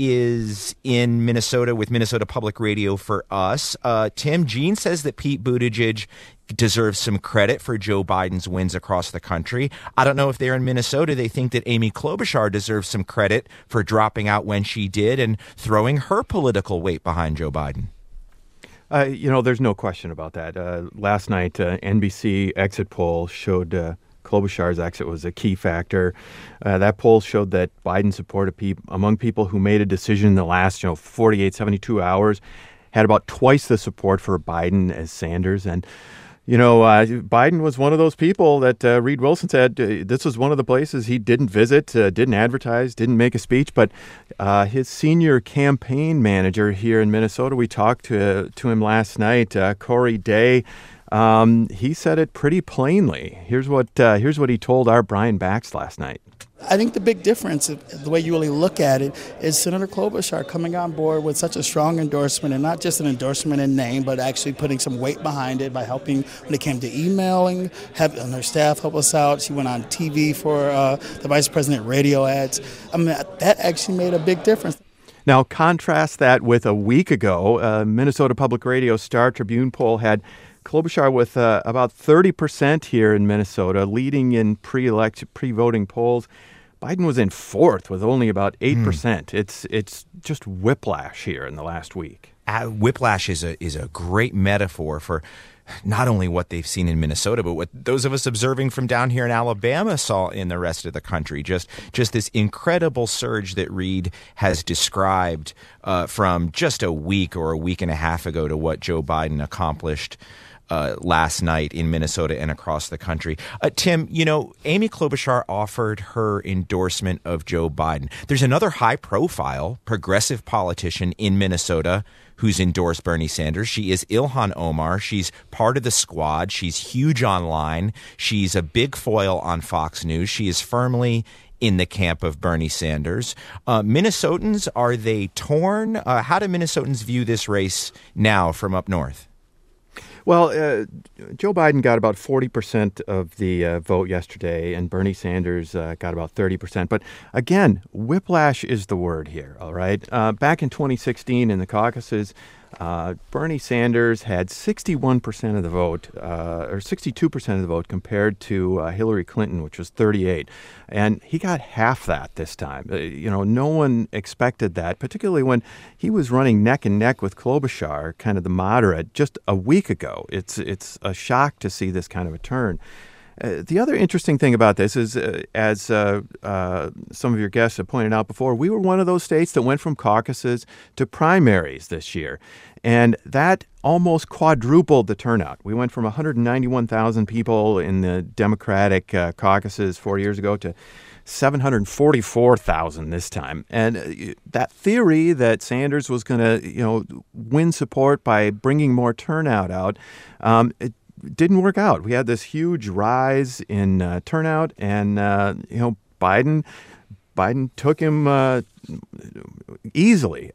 is in Minnesota with Minnesota Public Radio for us. Tim, Gene says that Pete Buttigieg deserves some credit for Joe Biden's wins across the country. I don't know if they're in Minnesota. They think that Amy Klobuchar deserves some credit for dropping out when she did and throwing her political weight behind Joe Biden. There's no question about that. Last night, NBC exit poll showed Klobuchar's exit was a key factor. That poll showed that Biden support among people who made a decision in the last 48, 72 hours had about twice the support for Biden as Sanders. And, Biden was one of those people that Reed Wilson said this was one of the places he didn't visit, didn't advertise, didn't make a speech. But his senior campaign manager here in Minnesota, we talked to him last night, Corey Day. He said it pretty plainly. Here's what he told our Brian Bax last night. I think the big difference, the way you really look at it, is Senator Klobuchar coming on board with such a strong endorsement, and not just an endorsement in name, but actually putting some weight behind it by helping when it came to emailing, having her staff help us out. She went on TV for the Vice President radio ads. I mean, that actually made a big difference. Now, contrast that with a week ago. Minnesota Public Radio Star Tribune poll had Klobuchar with about 30% here in Minnesota, leading in pre-voting polls. Biden was in fourth with only about 8%. It's just whiplash here in the last week. Whiplash is a great metaphor for not only what they've seen in Minnesota, but what those of us observing from down here in Alabama saw in the rest of the country. Just this incredible surge that Reed has described from just a week or a week and a half ago to what Joe Biden accomplished last night in Minnesota and across the country. Tim, Amy Klobuchar offered her endorsement of Joe Biden. There's another high-profile progressive politician in Minnesota who's endorsed Bernie Sanders. She is Ilhan Omar. She's part of the squad. She's huge online. She's a big foil on Fox News. She is firmly in the camp of Bernie Sanders. Minnesotans, are they torn? How do Minnesotans view this race now from up north? Well, Joe Biden got about 40% of the vote yesterday, and Bernie Sanders got about 30%. But again, whiplash is the word here, all right? Back in 2016 in the caucuses, Bernie Sanders had 61% of the vote, or 62% of the vote, compared to Hillary Clinton, which was 38%. And he got half that this time. No one expected that, particularly when he was running neck and neck with Klobuchar, kind of the moderate, just a week ago. It's a shock to see this kind of a turn. The other interesting thing about this is, as some of your guests have pointed out before, we were one of those states that went from caucuses to primaries this year. And that almost quadrupled the turnout. We went from 191,000 people in the Democratic caucuses 4 years ago to 744,000 this time. And that theory that Sanders was going to, win support by bringing more turnout out, it didn't work out. We had this huge rise in turnout, and Biden took him easily.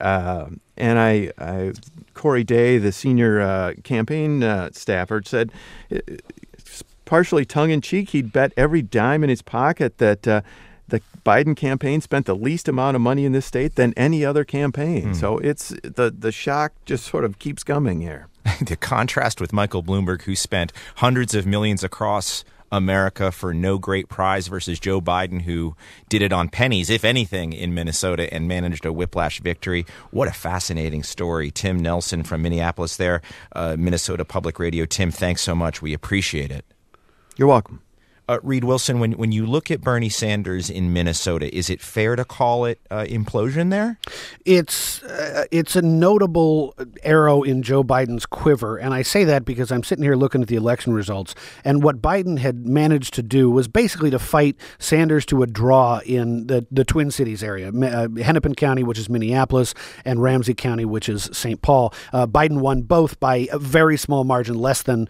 And Corey Day, the senior campaign staffer, said, partially tongue-in-cheek, he'd bet every dime in his pocket that the Biden campaign spent the least amount of money in this state than any other campaign. So it's the shock just sort of keeps coming here. The contrast with Michael Bloomberg, who spent hundreds of millions across America for no great prize, versus Joe Biden, who did it on pennies, if anything, in Minnesota and managed a whiplash victory. What a fascinating story. Tim Nelson from Minneapolis there, Minnesota Public Radio. Tim, thanks so much. We appreciate it. You're welcome. Reed Wilson, when you look at Bernie Sanders in Minnesota, is it fair to call it implosion there? It's a notable arrow in Joe Biden's quiver, and I say that because I'm sitting here looking at the election results, and what Biden had managed to do was basically to fight Sanders to a draw in the Twin Cities area, Hennepin County, which is Minneapolis, and Ramsey County, which is St. Paul. Biden won both by a very small margin, less than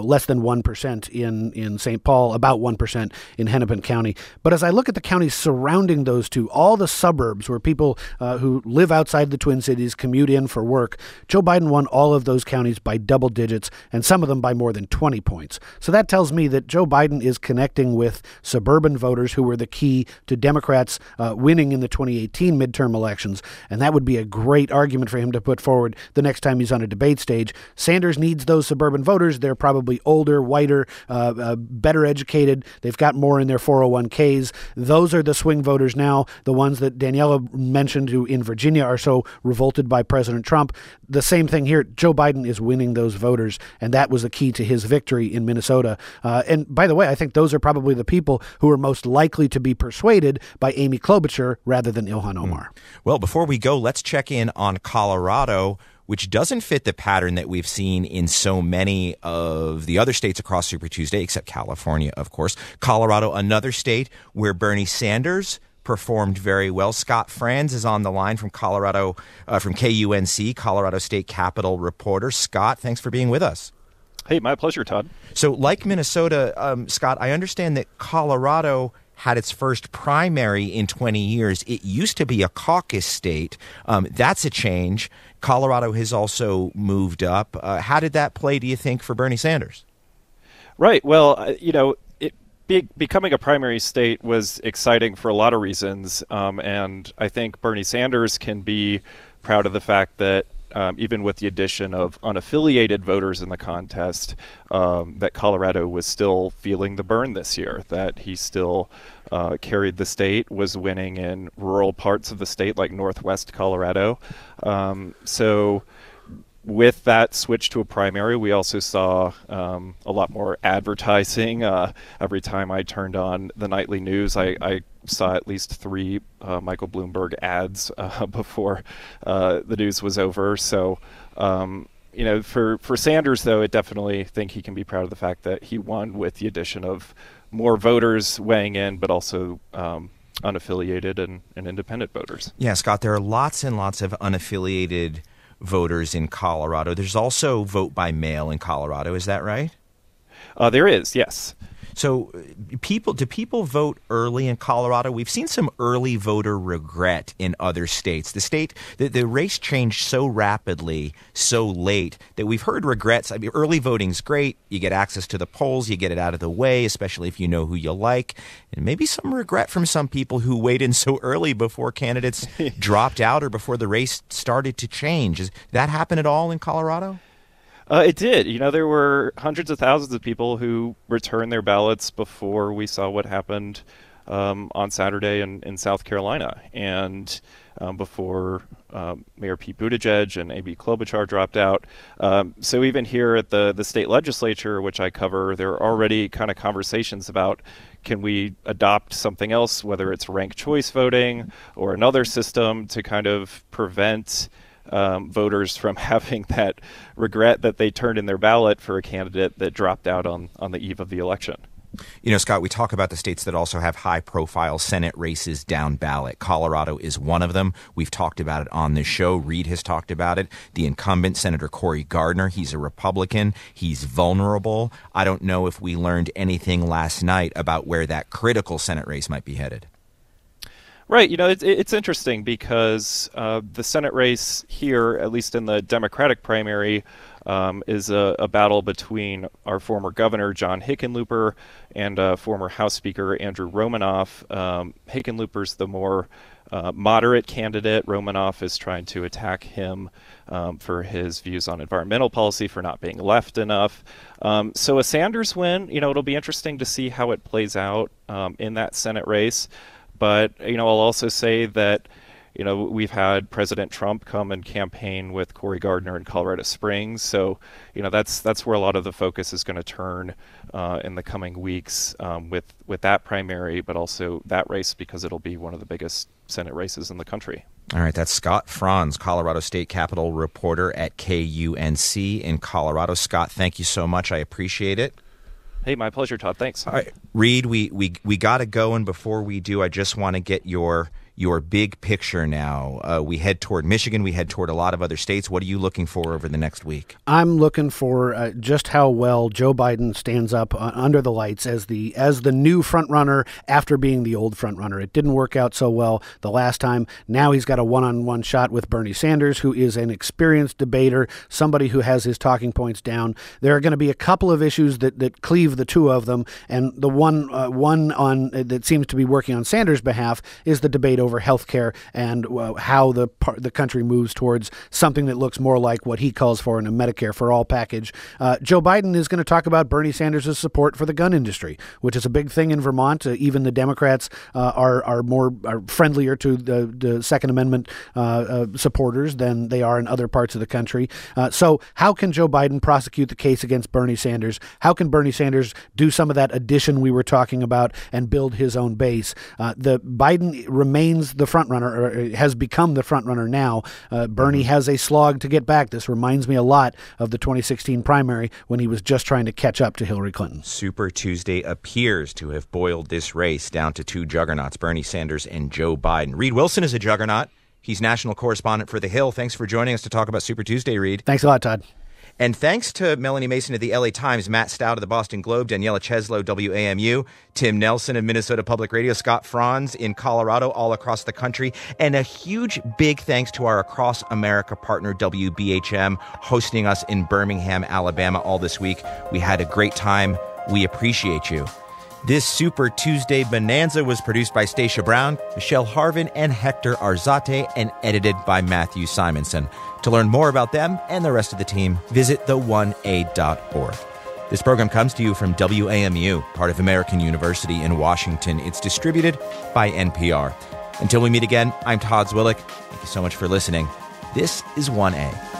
1% in St. Paul, about 1% in Hennepin County. But as I look at the counties surrounding those two, all the suburbs where people who live outside the Twin Cities commute in for work, Joe Biden won all of those counties by double digits, and some of them by more than 20 points. So that tells me that Joe Biden is connecting with suburban voters who were the key to Democrats winning in the 2018 midterm elections, and that would be a great argument for him to put forward the next time he's on a debate stage. Sanders needs those suburban voters. They're probably older, whiter, better educated. They've got more in their 401ks. Those are the swing voters now, the ones that Daniela mentioned who in Virginia are so revolted by President Trump. The same thing here. Joe Biden is winning those voters, and that was the key to his victory in Minnesota. And by the way, I think those are probably the people who are most likely to be persuaded by Amy Klobuchar rather than Ilhan Omar. Well, before we go, let's check in on Colorado, which doesn't fit the pattern that we've seen in so many of the other states across Super Tuesday, except California, of course. Colorado, another state where Bernie Sanders performed very well. Scott Franz is on the line from Colorado, from KUNC, Colorado State Capitol reporter. Scott, thanks for being with us. Hey, my pleasure, Todd. So like Minnesota, Scott, I understand that Colorado had its first primary in 20 years. It used to be a caucus state. That's a change. Colorado has also moved up. How did that play, do you think, for Bernie Sanders? Right. Well, becoming a primary state was exciting for a lot of reasons. And I think Bernie Sanders can be proud of the fact that even with the addition of unaffiliated voters in the contest, that Colorado was still feeling the burn this year, that he still carried the state, was winning in rural parts of the state like northwest Colorado. So with that switch to a primary, we also saw a lot more advertising. Every time I turned on the nightly news, I saw at least 3 Michael Bloomberg ads before the news was over. So, for Sanders, though, I definitely think he can be proud of the fact that he won with the addition of more voters weighing in, but also unaffiliated and independent voters. Yeah, Scott, there are lots and lots of unaffiliated voters in Colorado. There's also vote by mail in Colorado. Is that right? There is, yes. So do people vote early in Colorado? We've seen some early voter regret in other states. The race changed so rapidly, so late, that we've heard regrets. I mean, early voting's great. You get access to the polls. You get it out of the way, especially if you know who you like. And maybe some regret from some people who weighed in so early before candidates dropped out or before the race started to change. Does that happen at all in Colorado? It did. There were hundreds of thousands of people who returned their ballots before we saw what happened on Saturday in South Carolina, and before Mayor Pete Buttigieg and Amy Klobuchar dropped out. So even here at the state legislature, which I cover, there are already kind of conversations about, can we adopt something else, whether it's ranked choice voting or another system to kind of prevent voters from having that regret that they turned in their ballot for a candidate that dropped out on the eve of the election. Scott, we talk about the states that also have high-profile Senate races down ballot. Colorado is one of them. We've talked about it on this show. Reed has talked about it. The incumbent, Senator Cory Gardner, he's a Republican. He's vulnerable. I don't know if we learned anything last night about where that critical Senate race might be headed. Right. It's interesting because the Senate race here, at least in the Democratic primary, is a battle between our former governor, John Hickenlooper, and former House Speaker, Andrew Romanoff. Hickenlooper's the more moderate candidate. Romanoff is trying to attack him for his views on environmental policy, for not being left enough. So a Sanders win, it'll be interesting to see how it plays out in that Senate race. But, I'll also say that, we've had President Trump come and campaign with Cory Gardner in Colorado Springs. So, that's where a lot of the focus is going to turn in the coming weeks with that primary, but also that race, because it'll be one of the biggest Senate races in the country. All right, that's Scott Franz, Colorado State Capitol reporter at KUNC in Colorado. Scott, thank you so much. I appreciate it. Hey, my pleasure, Todd. Thanks. All right, Reed, we got to go, and before we do, I just want to get your big picture now. We head toward Michigan. We head toward a lot of other states. What are you looking for over the next week? I'm looking for just how well Joe Biden stands up under the lights as the new front runner after being the old front runner. It didn't work out so well the last time. Now he's got a one-on-one shot with Bernie Sanders, who is an experienced debater, somebody who has his talking points down. There are going to be a couple of issues that cleave the two of them, and the one on that seems to be working on Sanders' behalf is the debate over health care and how the country moves towards something that looks more like what he calls for in a Medicare for all package. Joe Biden is going to talk about Bernie Sanders' support for the gun industry, which is a big thing in Vermont. Even the Democrats are friendlier to the Second Amendment supporters than they are in other parts of the country. So how can Joe Biden prosecute the case against Bernie Sanders? How can Bernie Sanders do some of that addition we were talking about and build his own base? The Biden remains the front runner, or has become the front runner now. Bernie has a slog to get back. This reminds me a lot of the 2016 primary when he was just trying to catch up to Hillary Clinton. Super Tuesday appears to have boiled this race down to two juggernauts, Bernie Sanders and Joe Biden. Reed Wilson is a juggernaut. He's national correspondent for The Hill. Thanks for joining us to talk about Super Tuesday, Reed. Thanks a lot, Todd. And thanks to Melanie Mason of the LA Times, Matt Stout of the Boston Globe, Daniela Cheslow, WAMU, Tim Nelson of Minnesota Public Radio, Scott Franz in Colorado, all across the country. And a huge big thanks to our Across America partner, WBHM, hosting us in Birmingham, Alabama all this week. We had a great time. We appreciate you. This Super Tuesday Bonanza was produced by Stacia Brown, Michelle Harvin, and Hector Arzate, and edited by Matthew Simonson. To learn more about them and the rest of the team, visit the1a.org. This program comes to you from WAMU, part of American University in Washington. It's distributed by NPR. Until we meet again, I'm Todd Zwillich. Thank you so much for listening. This is 1A.